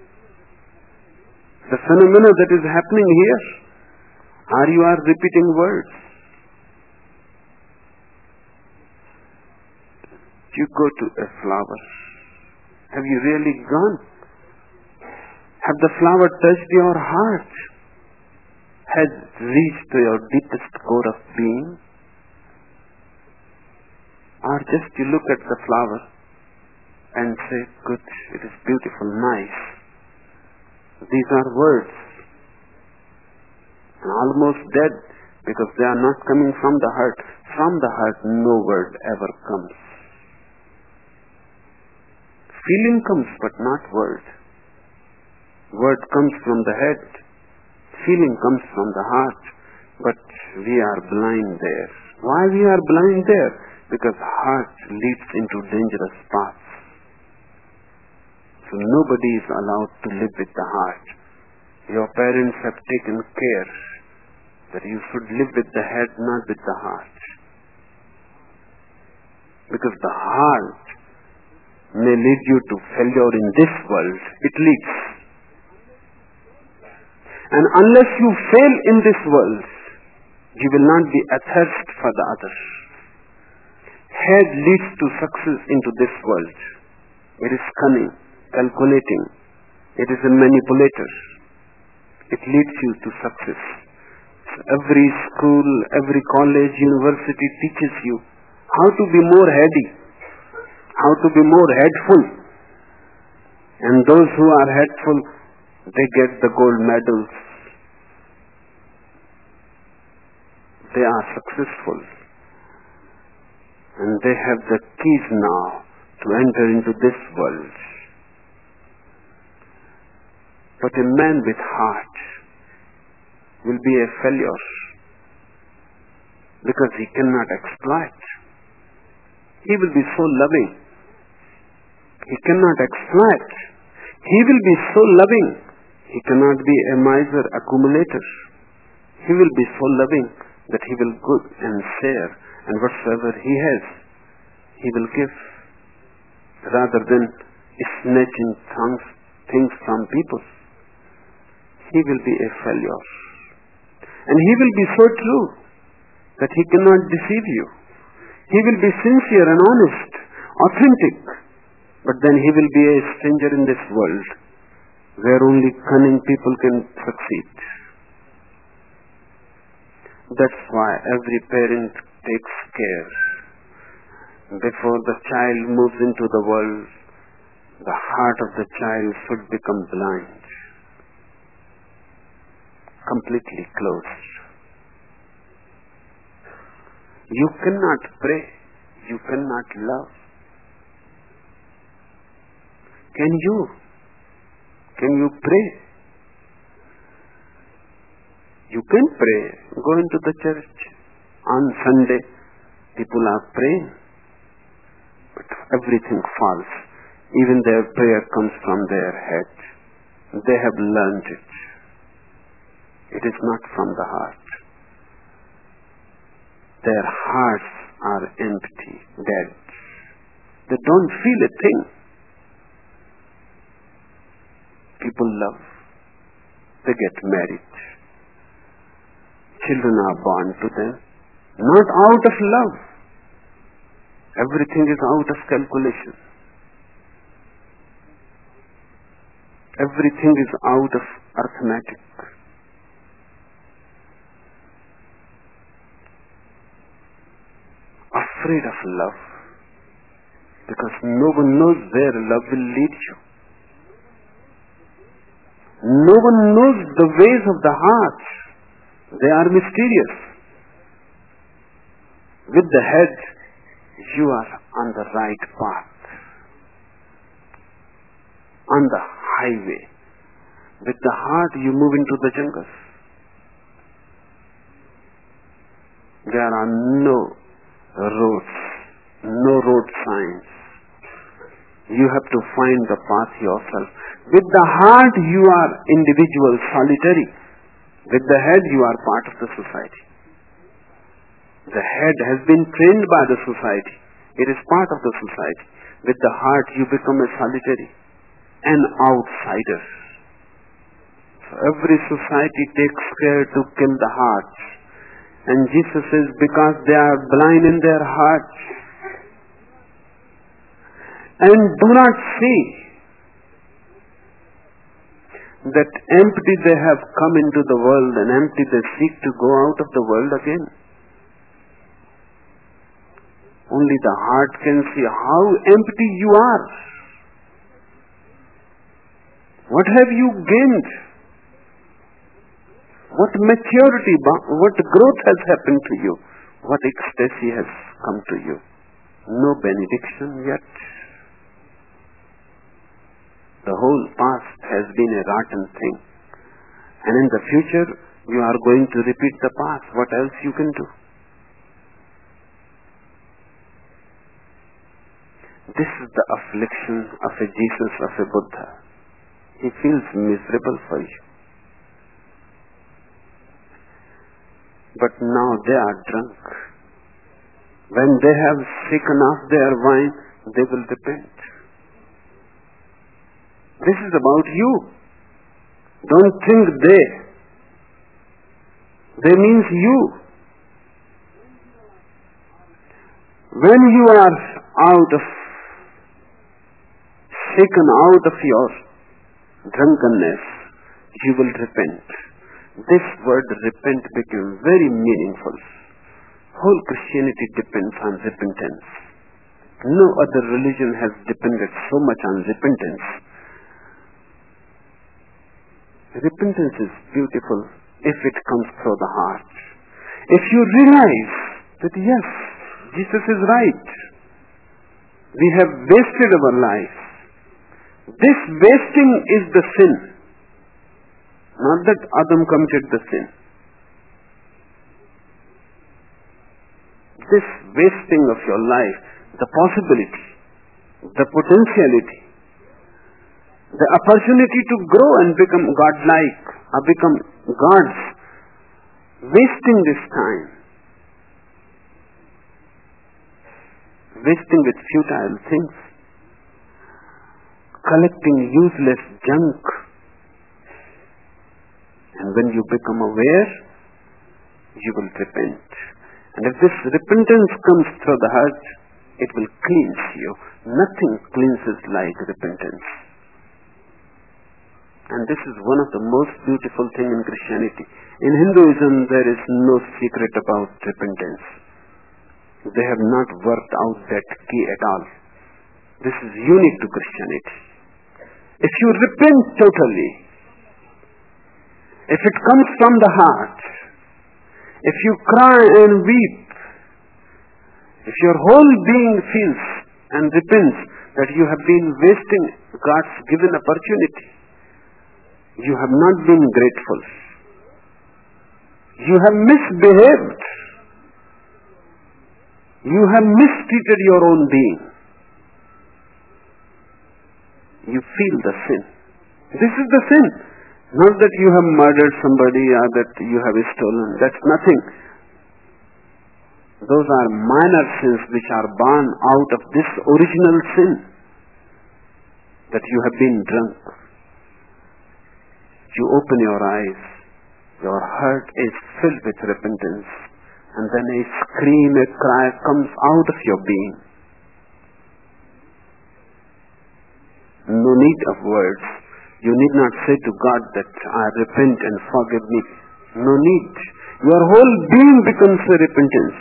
the phenomena that is happening here, or you are repeating words? You go to a flower. Have you really gone? Have the flower touched your heart? Has reached to your deepest core of being? Or just you look at the flower and say, good, it is beautiful, nice. These are words. And almost dead because they are not coming from the heart. From the heart no word ever comes. Feeling comes but not word. Word comes from the head. Feeling comes from the heart. But we are blind there. Why we are blind there? Because heart leads into dangerous paths. So nobody is allowed to live with the heart. Your parents have taken care that you should live with the head, not with the heart. Because the heart may lead you to failure in this world. It leads. And unless you fail in this world, you will not be athirst for the others. Head leads to success into this world. It is cunning, calculating. It is a manipulator. It leads you to success. So every school, every college, university teaches you how to be more heady, how to be more headful. And those who are headful, they get the gold medals. They are successful. And they have the keys now to enter into this world. But a man with heart will be a failure because he cannot exploit. He will be so loving. He cannot exploit. He will be so loving. He cannot be a miser accumulator. He will be so loving that he will go and share, and whatsoever he has, he will give, rather than snatching things from people. He will be a failure. And he will be so true. that he cannot deceive you. He will be sincere and honest, authentic, but then he will be a stranger in this world where only cunning people can succeed. That's why every parent takes care. Before the child moves into the world, the heart of the child should become blind, completely closed. You cannot pray. You cannot love. Can you? Can you pray? You can pray. Go into the church. On Sunday, people are praying. But everything falls. Even their prayer comes from their head. They have learned it. It is not from the heart. Their hearts are empty, dead. They don't feel a thing. People love. They get married. Children are born to them. Not out of love. Everything is out of calculation. Everything is out of arithmetic. Afraid of love, because no one knows where love will lead you. No one knows the ways of the heart. They are mysterious. With the head, you are on the right path, on the highway. With the heart, you move into the jungles. There are no roads, no road signs. You have to find the path yourself. With the heart, you are individual, solitary. With the head, you are part of the society. The head has been trained by the society. It is part of the society. With the heart, you become a solitary, an outsider. So every society takes care to kill the heart. And Jesus says, because they are blind in their hearts and do not see that empty they have come into the world and empty they seek to go out of the world again. Only the heart can see how empty you are. What have you gained? What maturity, what growth has happened to you? What ecstasy has come to you? No benediction yet. The whole past has been a rotten thing. And in the future, you are going to repeat the past. What else you can do? This is the affliction of a Jesus, of a Buddha. He feels miserable for you. But now they are drunk. When they have shaken off their wine, they will repent. This is about you. Don't think they. They means you. When you are shaken out of your drunkenness, you will repent. This word repent became very meaningful. Whole Christianity depends on repentance. No other religion has depended so much on repentance. Repentance is beautiful if it comes through the heart. If you realize that yes, Jesus is right. We have wasted our life. This wasting is the sin. Not that Adam committed the sin. This wasting of your life, the possibility, the potentiality, the opportunity to grow and become godlike, or become gods, wasting this time, wasting with futile things, collecting useless junk. And when you become aware, you will repent. And if this repentance comes through the heart, it will cleanse you. Nothing cleanses like repentance. And this is one of the most beautiful things in Christianity. In Hinduism, there is no secret about repentance. They have not worked out that key at all. This is unique to Christianity. If you repent totally, if it comes from the heart, if you cry and weep, if your whole being feels and repents that you have been wasting God's given opportunity, you have not been grateful, you have misbehaved, you have mistreated your own being, you feel the sin. This is the sin. Not that you have murdered somebody or that you have stolen. That's nothing. Those are minor sins which are born out of this original sin, that you have been drunk. You open your eyes, your heart is filled with repentance, and then a scream, a cry comes out of your being. No need of words. You need not say to God that I repent and forgive me. No need. Your whole being becomes a repentance.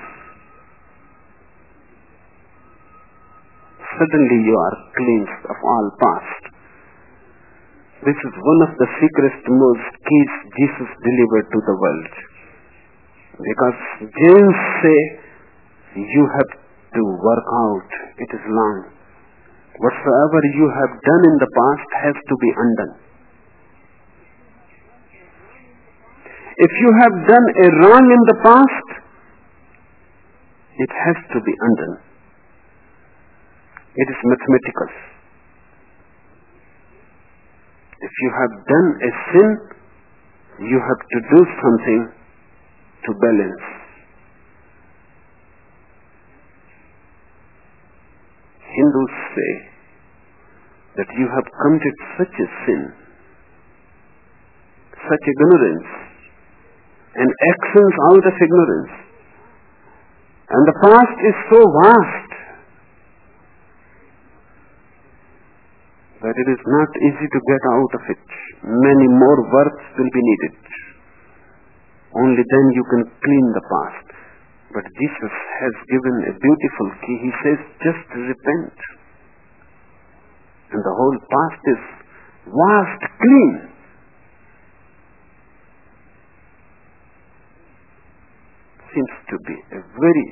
Suddenly you are cleansed of all past. This is one of the secretest, most keys Jesus delivered to the world. Because James say, you have to work out. It is long. Whatsoever you have done in the past has to be undone. If you have done a wrong in the past, it has to be undone. It is mathematical. If you have done a sin, you have to do something to balance. Hindus say that you have committed such a sin, such ignorance, and actions out of ignorance, and the past is so vast that it is not easy to get out of it. Many more works will be needed. Only then you can clean the past. But Jesus has given a beautiful key. He says, just repent. And the whole past is washed clean. Seems to be a very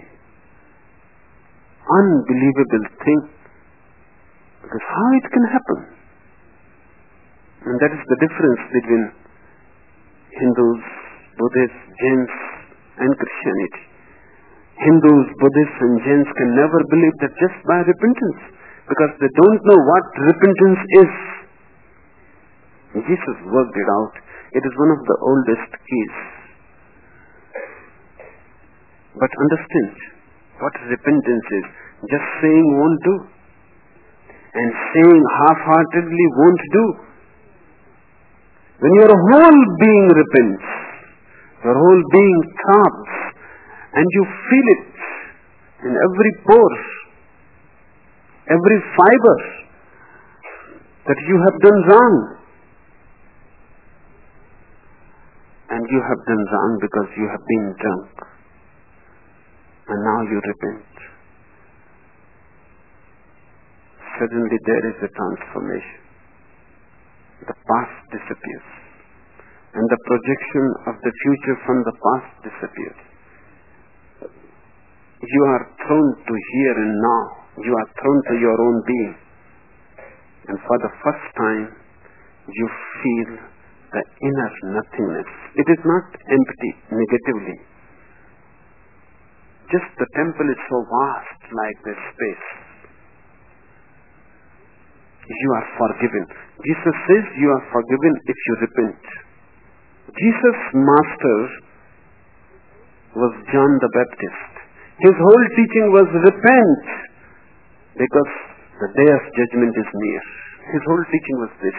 unbelievable thing. Because how it can happen? And that is the difference between Hindus, Buddhists, Jains, and Christianity. Hindus, Buddhists, and Jains can never believe that just by repentance, because they don't know what repentance is. Jesus worked it out. It is one of the oldest keys. But understand what repentance is. Just saying won't do. And saying half-heartedly won't do. When your whole being repents, your whole being throbs, and you feel it in every pore, every fiber, that you have done wrong. And you have done wrong because you have been drunk. And now you repent. Suddenly there is a transformation. The past disappears. And the projection of the future from the past disappears. You are thrown to here and now. You are thrown to your own being. And for the first time, you feel the inner nothingness. It is not empty negatively. Just the temple is so vast like this space. You are forgiven. Jesus says you are forgiven if you repent. Jesus' master was John the Baptist. His whole teaching was repent because the day of judgment is near. His whole teaching was this.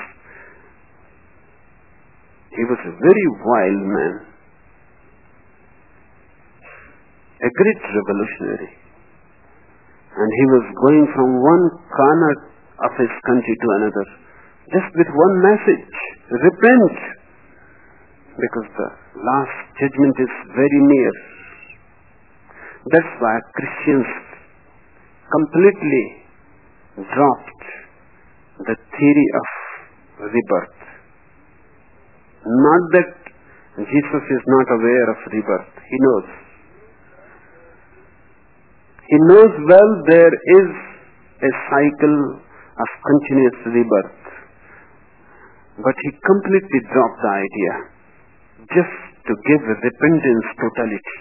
He was a very wild man. a great revolutionary. And he was going from one corner of his country to another, just with one message: repent, because the last judgment is very near. That's why Christians completely dropped the theory of rebirth. Not that Jesus is not aware of rebirth. He knows. He knows well there is a cycle of continuous rebirth. But he completely dropped the idea just to give repentance totality.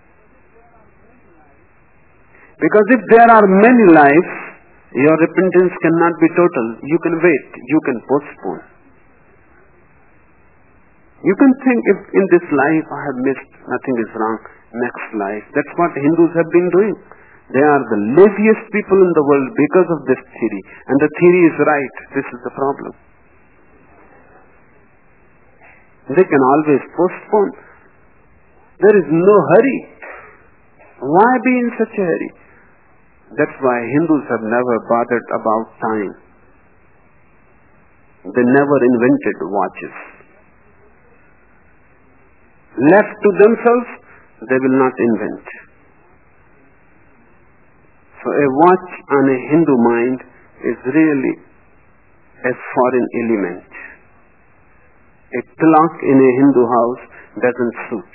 Because if there are many lives, your repentance cannot be total. You can wait. You can postpone. You can think, if in this life I have missed, nothing is wrong. Next life. That's what Hindus have been doing. They are the laziest people in the world because of this theory. And the theory is right. This is the problem. They can always postpone. There is no hurry. Why be in such a hurry? That's why Hindus have never bothered about time. They never invented watches. Left to themselves, they will not invent. So a watch on a Hindu mind is really a foreign element. A clock in a Hindu house doesn't suit.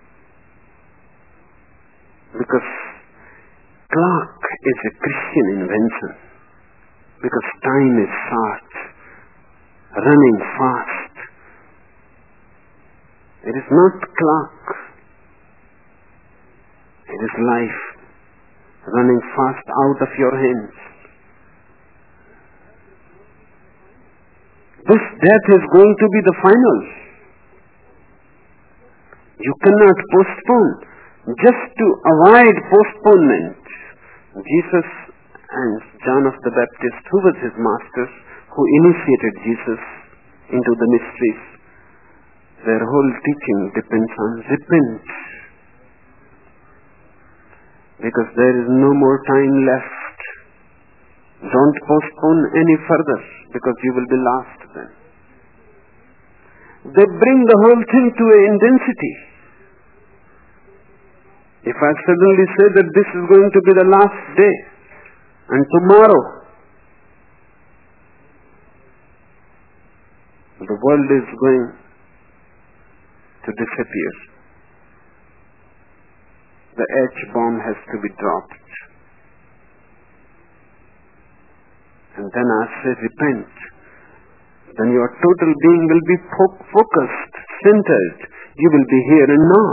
Because clock is a Christian invention. Because time is short, running fast. It is not clock. It is life running fast out of your hands. This death is going to be the final. You cannot postpone. Just to avoid postponement, Jesus and John of the Baptist, who was his master, who initiated Jesus into the mysteries, their whole teaching depends on repent. Because there is no more time left. Don't postpone any further, because you will be lost then. They bring the whole thing to an intensity. If I suddenly say that this is going to be the last day, and tomorrow the world is going to disappear, the H-bomb has to be dropped. And then I say repent. Then your total being will be focused, centered. You will be here and now.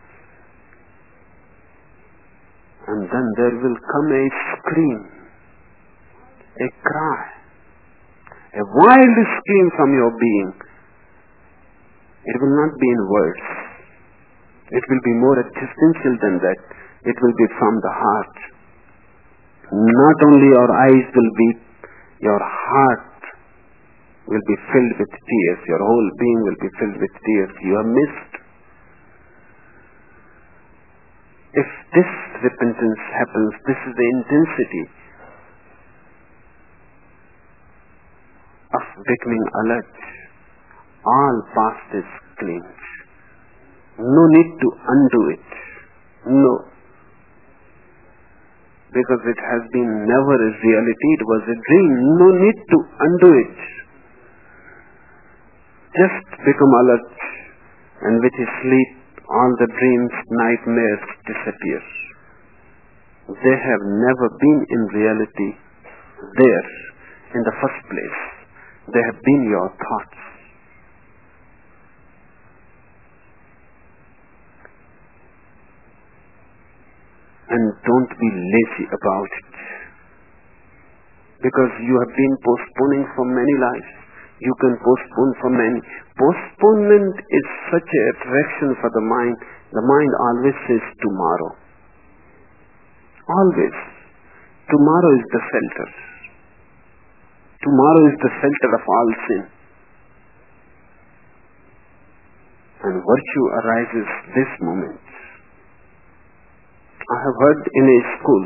And then there will come a scream, a cry, a wild scream from your being. It will not be in words. It will be more existential than that. It will be from the heart. Not only your eyes will be, your heart will be filled with tears. Your whole being will be filled with tears. You have missed. If this repentance happens, this is the intensity of becoming alert. All past is cleansed. No need to undo it. No. Because it has been never a reality. It was a dream. No need to undo it. Just become alert, and with his sleep, all the dreams, nightmares disappear. They have never been in reality there in the first place. They have been your thoughts. And don't be lazy about it. Because you have been postponing for many lives. You can postpone for many. Postponement is such a attraction for the mind. The mind always says tomorrow. Always. Tomorrow is the shelter. Tomorrow is the shelter of all sin. And virtue arises this moment. I have heard in a school,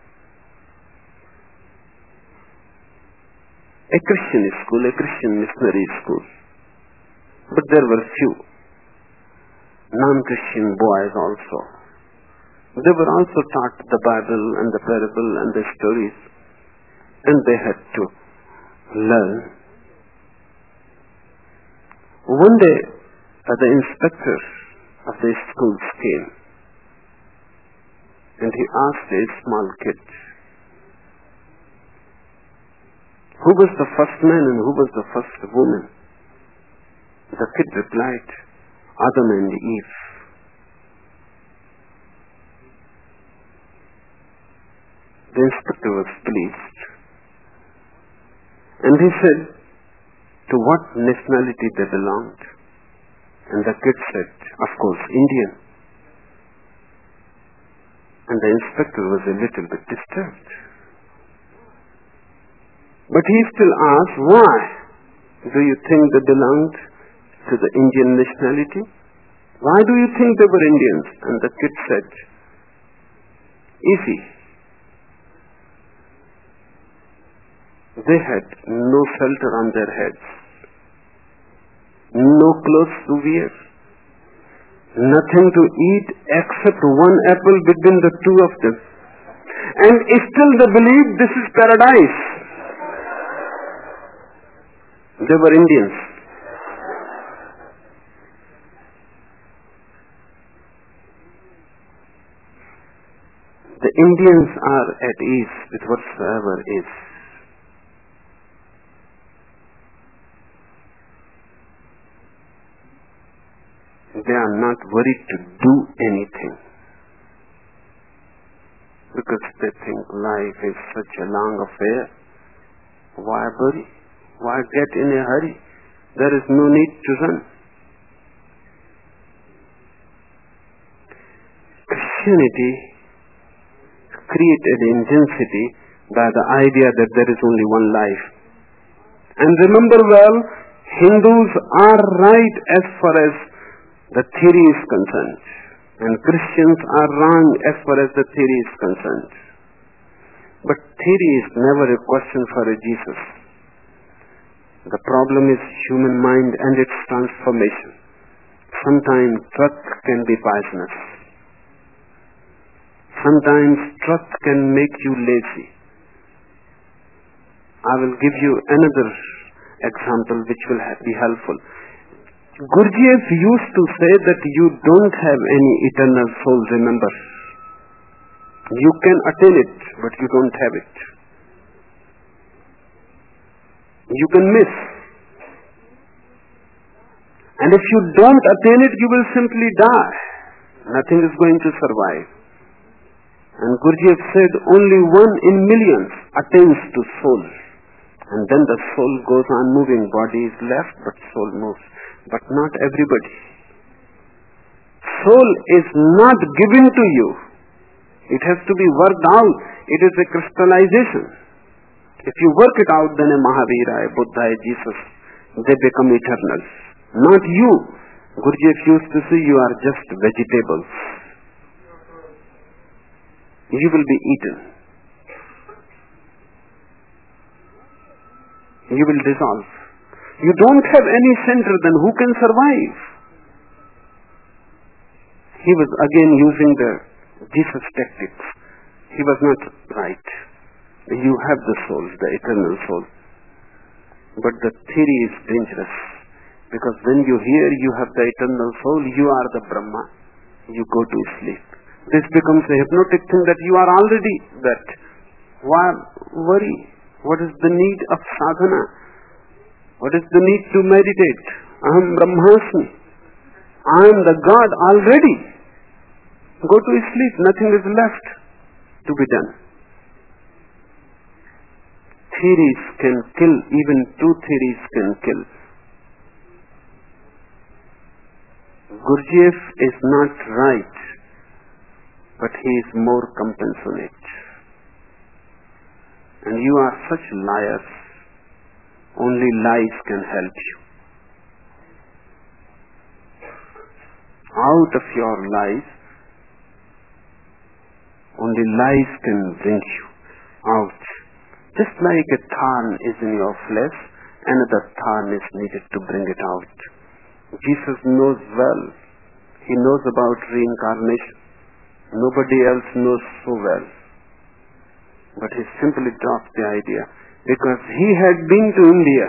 a Christian school, a Christian missionary school, but there were few non-Christian boys also. They were also taught the Bible and the parable and the stories, and they had to learn. One day, the inspector of the schools came, and he asked a small kid, who was the first man and who was the first woman? The kid replied, Adam and Eve. The inspector was pleased, and he said to what nationality they belonged. And the kid said, of course, Indian. And the inspector was a little bit disturbed. But he still asked, why do you think they belonged to the Indian nationality? Why do you think they were Indians? And the kid said, easy. They had no shelter on their heads, no clothes to wear, nothing to eat except one apple between the two of them. And still they believed this is paradise. They were Indians. The Indians are at ease with whatsoever is. They are not worried to do anything because they think life is such a long affair. Why worry? Why get in a hurry? There is no need to run. Christianity created intensity by the idea that there is only one life. And remember well, Hindus are right as far as the theory is concerned, and Christians are wrong as far as the theory is concerned. But theory is never a question for a Jesus. The problem is human mind and its transformation. Sometimes truth can be poisonous. Sometimes truth can make you lazy. I will give you another example which will be helpful. Gurdjieff used to say that you don't have any eternal soul, remember. You can attain it, but you don't have it. You can miss. And if you don't attain it, you will simply die. Nothing is going to survive. And Gurdjieff said only 1 in millions attains to soul. And then the soul goes on moving. Body is left, but soul moves. But not everybody. Soul is not given to you. It has to be worked out. It is a crystallization. If you work it out, then a Mahavira, a Buddha, a Jesus, they become eternal. Not you. Gurdjieff used to say you are just vegetables. You will be eaten. You will dissolve. You don't have any center, then who can survive? He was again using the Jesus tactics. He was not right. You have the soul, the eternal soul. But the theory is dangerous. Because when you hear you have the eternal soul, you are the Brahma. You go to sleep. This becomes a hypnotic thing that you are already that. Why worry? What is the need of sadhana? What is the need to meditate? Aham Brahmasmi. I am the God already. Go to sleep. Nothing is left to be done. Theories can kill. Even 2 theories can kill. Gurdjieff is not right, but he is more compassionate. And you are such liars. Only lies can help you. Out of your lies, Only life can bring you out. Just like a thorn is in your flesh, another thorn is needed to bring it out. Jesus knows well. He knows about reincarnation. Nobody else knows so well. But he simply dropped the idea because he had been to India.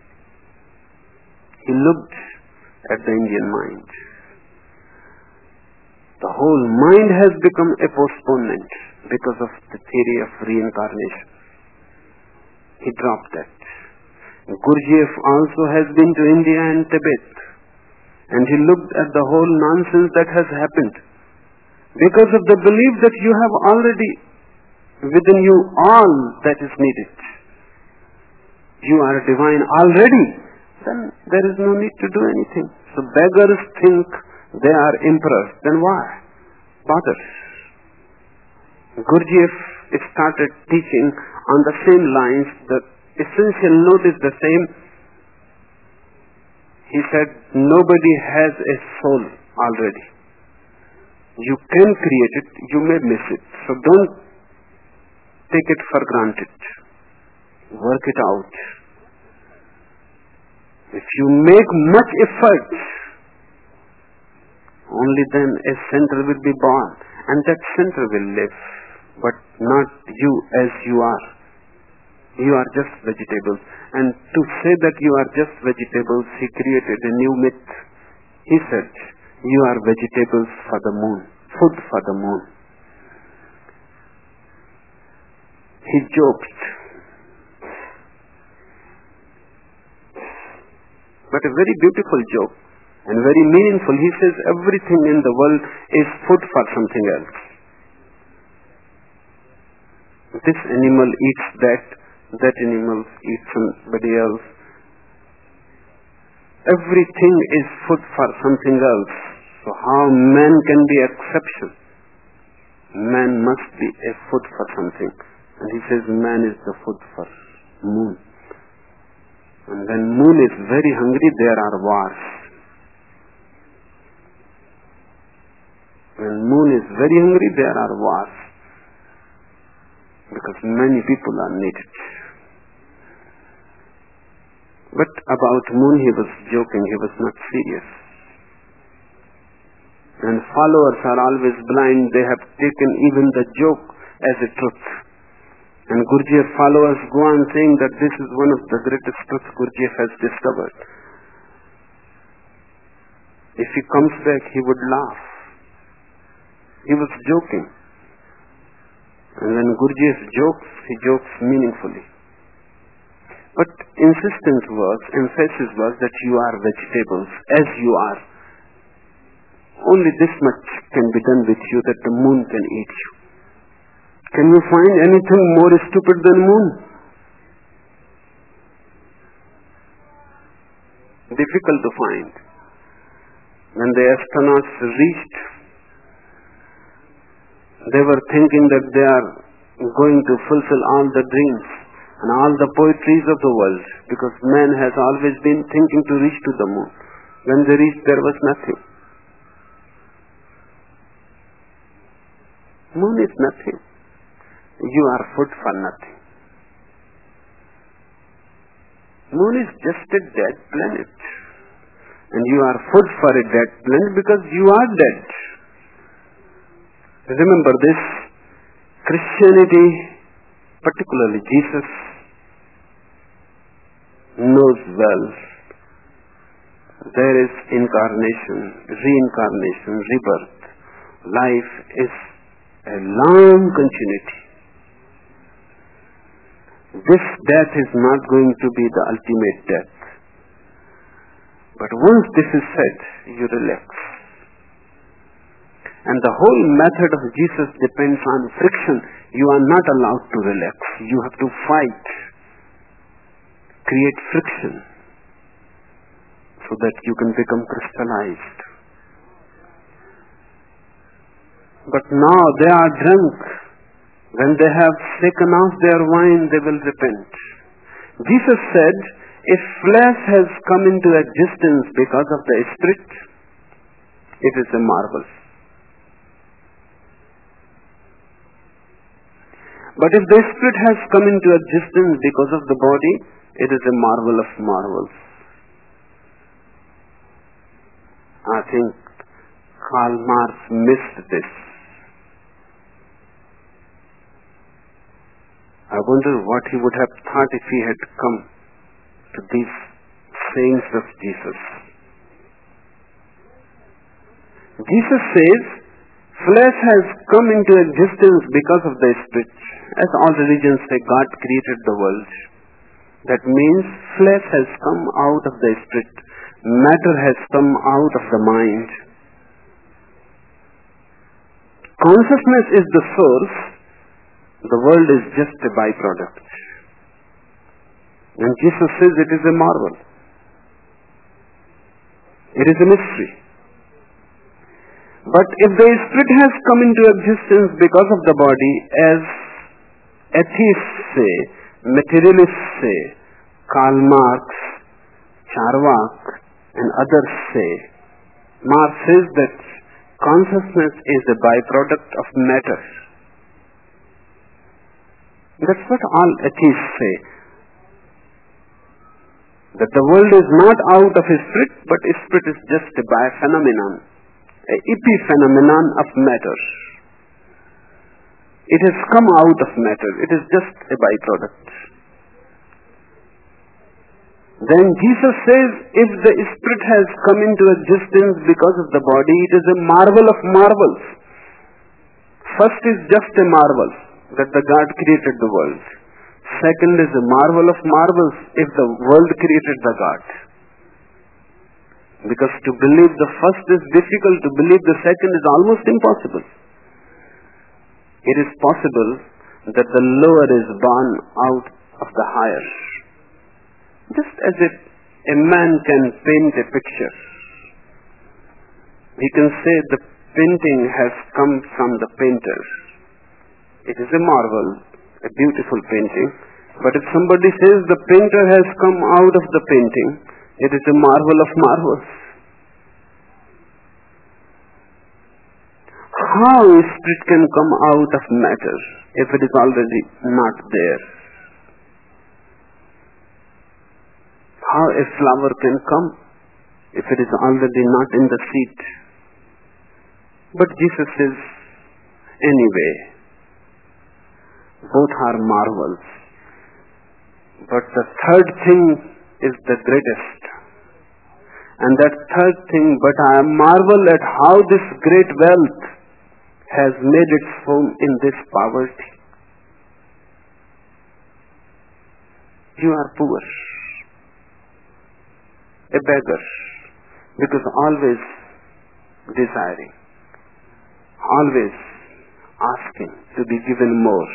He looked at the Indian mind. The whole mind has become a postponement because of the theory of reincarnation. He dropped that. Gurdjieff also has been to India and Tibet, and he looked at the whole nonsense that has happened because of the belief that you have already within you all that is needed. You are divine already. Then there is no need to do anything. So beggars think they are emperors. Then why bother? Gurdjieff started teaching on the same lines. The essential note is the same. He said, nobody has a soul already. You can create it, you may miss it. So don't take it for granted. Work it out. If you make much effort, only then a center will be born, and that center will live, but not you as you are. You are just vegetables. And to say that you are just vegetables, he created a new myth. He said, you are vegetables for the moon, food for the moon. He joked. But a very beautiful joke and very meaningful. He says everything in the world is food for something else. This animal eats that animal eats somebody else. Everything is food for something else. So how man can be exception? Man must be a food for something. And he says man is the food for moon. And when moon is very hungry, there are wars. When moon is very hungry, there are wars. Because many people are needed. But about moon he was joking, he was not serious. And followers are always blind, they have taken even the joke as a truth. And Gurdjieff followers go on saying that this is one of the greatest truths Gurdjieff has discovered. If he comes back, he would laugh. He was joking. And when Gurdjieff jokes, he jokes meaningfully. But emphasis was that you are vegetables, as you are. Only this much can be done with you, that the moon can eat you. Can you find anything more stupid than moon? Difficult to find. When the astronauts reached, they were thinking that they are going to fulfill all the dreams and all the poetries of the world, because man has always been thinking to reach to the moon. When they reached, there was nothing. Moon is nothing. You are food for nothing. Moon is just a dead planet. And you are food for a dead planet because you are dead. Remember this. Christianity, particularly Jesus, knows well there is incarnation, reincarnation, rebirth. Life is a long continuity. This death is not going to be the ultimate death. But once this is said, you relax. And the whole method of Jesus depends on friction. You are not allowed to relax. You have to fight. Create friction so that you can become crystallized. But now they are drunk. When they have shaken off their wine, they will repent. Jesus said, if flesh has come into existence because of the Spirit, it is a marvel. But if the spirit has come into existence because of the body, it is a marvel of marvels. I think Karl Marx missed this. I wonder what he would have thought if he had come to these sayings of Jesus. Jesus says, flesh has come into existence because of the Spirit. As all religions say, God created the world. That means flesh has come out of the Spirit. Matter has come out of the mind. Consciousness is the source. The world is just a byproduct. And Jesus says it is a marvel. It is a mystery. But if the spirit has come into existence because of the body, as atheists say, materialists say, Karl Marx, Charvak, and others say, Marx says that consciousness is a byproduct of matter. That's what all atheists say. That the world is not out of a spirit, but a spirit is just a bi-phenomenon, a epiphenomenon of matter. It has come out of matter. It is just a byproduct. Then Jesus says, if the spirit has come into existence because of the body, it is a marvel of marvels. First is just a marvel, that the God created the world. Second is a marvel of marvels if the world created the God. Because to believe the first is difficult, to believe the second is almost impossible. It is possible that the lower is born out of the higher. Just as if a man can paint a picture. We can say the painting has come from the painter. It is a marvel, a beautiful painting. But if somebody says the painter has come out of the painting, it is a marvel of marvels. How a spirit can come out of matter if it is already not there? How a flower can come if it is already not in the seed? But Jesus says, anyway, both are marvels. But the third thing is the greatest. And that third thing, but I marvel at how this great wealth has made its home in this poverty. You are poor, a beggar, because always desiring, always asking to be given more.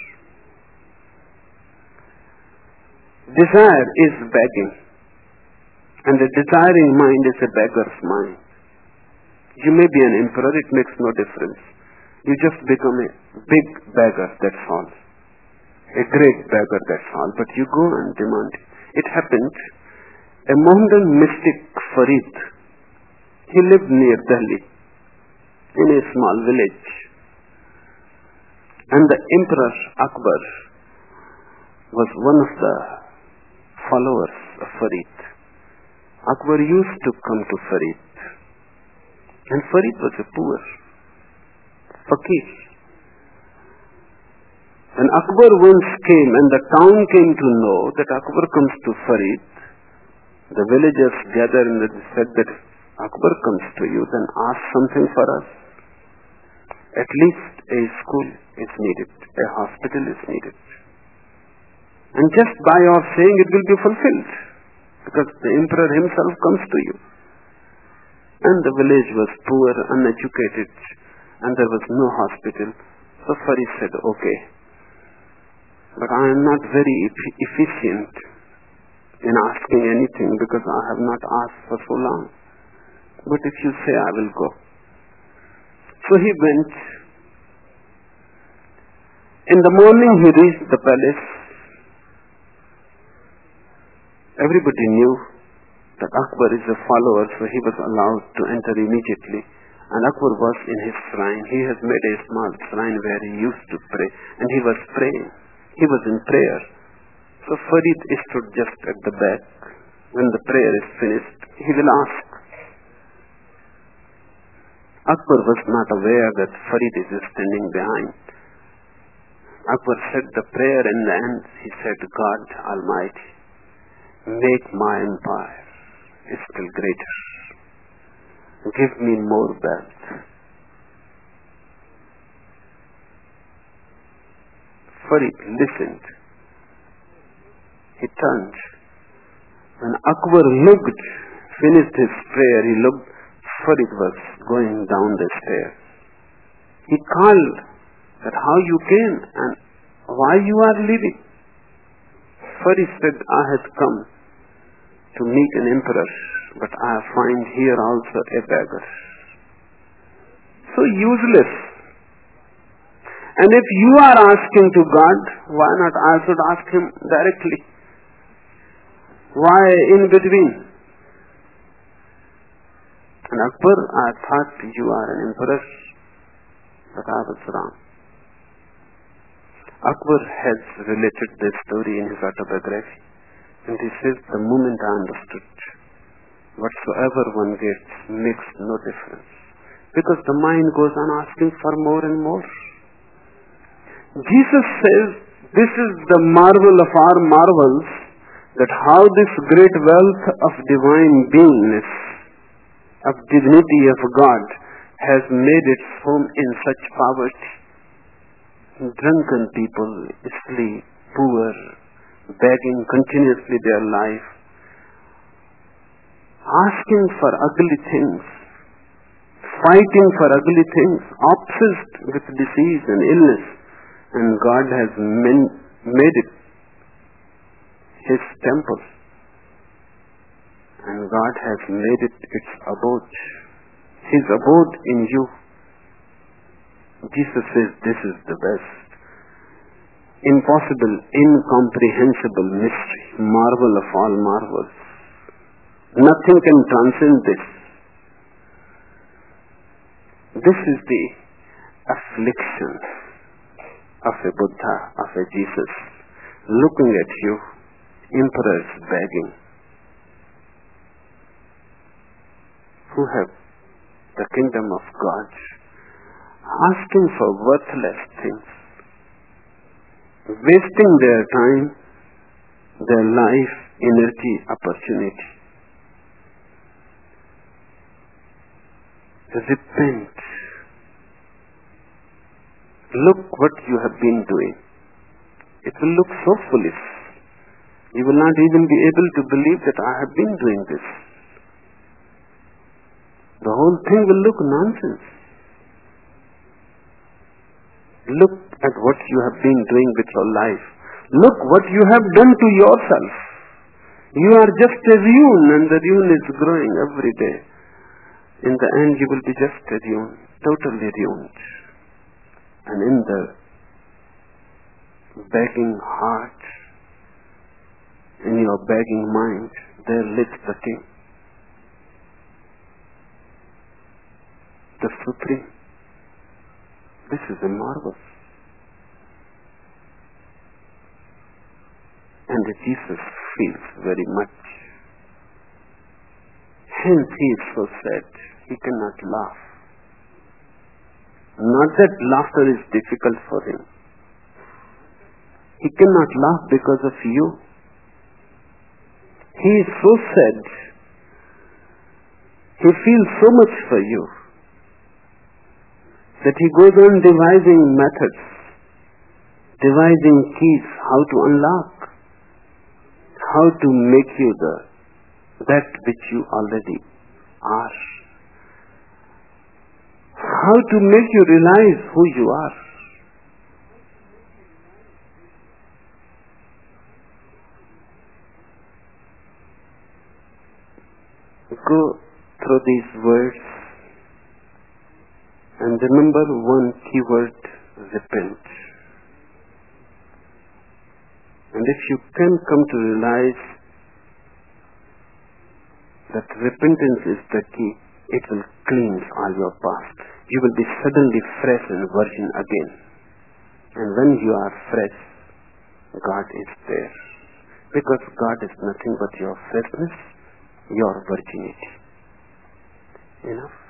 Desire is begging, and the desiring mind is a beggar's mind. You may be an emperor, it makes no difference. You just become a big beggar, that's all. A great beggar, that's all. But you go and demand it. It happened. A Mohammedan mystic, Farid, he lived near Delhi, in a small village. And the Emperor Akbar was one of the followers of Farid. Akbar used to come to Farid. And Farid was a poor fakir. When Akbar once came and the town came to know that Akbar comes to Farid, the villagers gathered and said that Akbar comes to you, then ask something for us. At least a school is needed, a hospital is needed. And just by your saying it will be fulfilled, because the emperor himself comes to you. And the village was poor, uneducated, and there was no hospital. So Farid said, okay, but I am not very efficient in asking anything because I have not asked for so long. But if you say, I will go. So he went. In the morning he reached the palace. Everybody knew that Akbar is a follower, so he was allowed to enter immediately. And Akbar was in his shrine. He has made a small shrine where he used to pray. And he he was praying. He was in prayer. So Farid stood just at the back. When the prayer is finished, he will ask. Akbar was not aware that Farid is standing behind. Akbar said the prayer in the end. He said, God Almighty, make my empire still greater. Give me more wealth. Farid listened. He turned. When Akbar looked, finished his prayer, he looked, Farid was going down the stairs. He called that how you came and why you are leaving. Farid said, I had come to meet an emperor, but I find here also a beggar. So useless. And if you are asking to God, why not I should ask him directly? Why in between? And Akbar, I thought you are an emperor, but I was wrong. Akbar has related this story in his autobiography. And he says, the moment I understood, whatsoever one gets makes no difference. Because the mind goes on asking for more and more. Jesus says, this is the marvel of our marvels, that how this great wealth of divine beingness, of divinity of God, has made its home in such poverty. Drunken people, sleep, poor, begging continuously their life, asking for ugly things, fighting for ugly things, obsessed with disease and illness, and God has made it His temple, and God has made it its abode, His abode in you. Jesus says this is the best. Impossible, incomprehensible mystery, marvel of all marvels. Nothing can transcend this. This is the affliction of a Buddha, of a Jesus, looking at you, emperors begging, who have the kingdom of God, asking for worthless things, wasting their time, their life, energy, opportunity. Repent. Look what you have been doing. It will look so foolish. You will not even be able to believe that I have been doing this. The whole thing will look nonsense. Look at what you have been doing with your life. Look what you have done to yourself. You are just a ruin, and the ruin is growing every day. In the end, you will be just a ruin, totally ruined. And in the begging heart, in your begging mind, there lives the King, the Supreme. This is a marvel. And Jesus feels very much. Hence he is so sad. He cannot laugh. Not that laughter is difficult for him. He cannot laugh because of you. He is so sad. He feels so much for you that he goes on devising methods, devising keys, how to unlock, how to make you that which you already are, how to make you realize who you are. Go through these words and remember one key word: repent. And if you can come to realize that repentance is the key, it will cleanse all your past. You will be suddenly fresh and virgin again. And when you are fresh, God is there. Because God is nothing but your freshness, your virginity. Enough?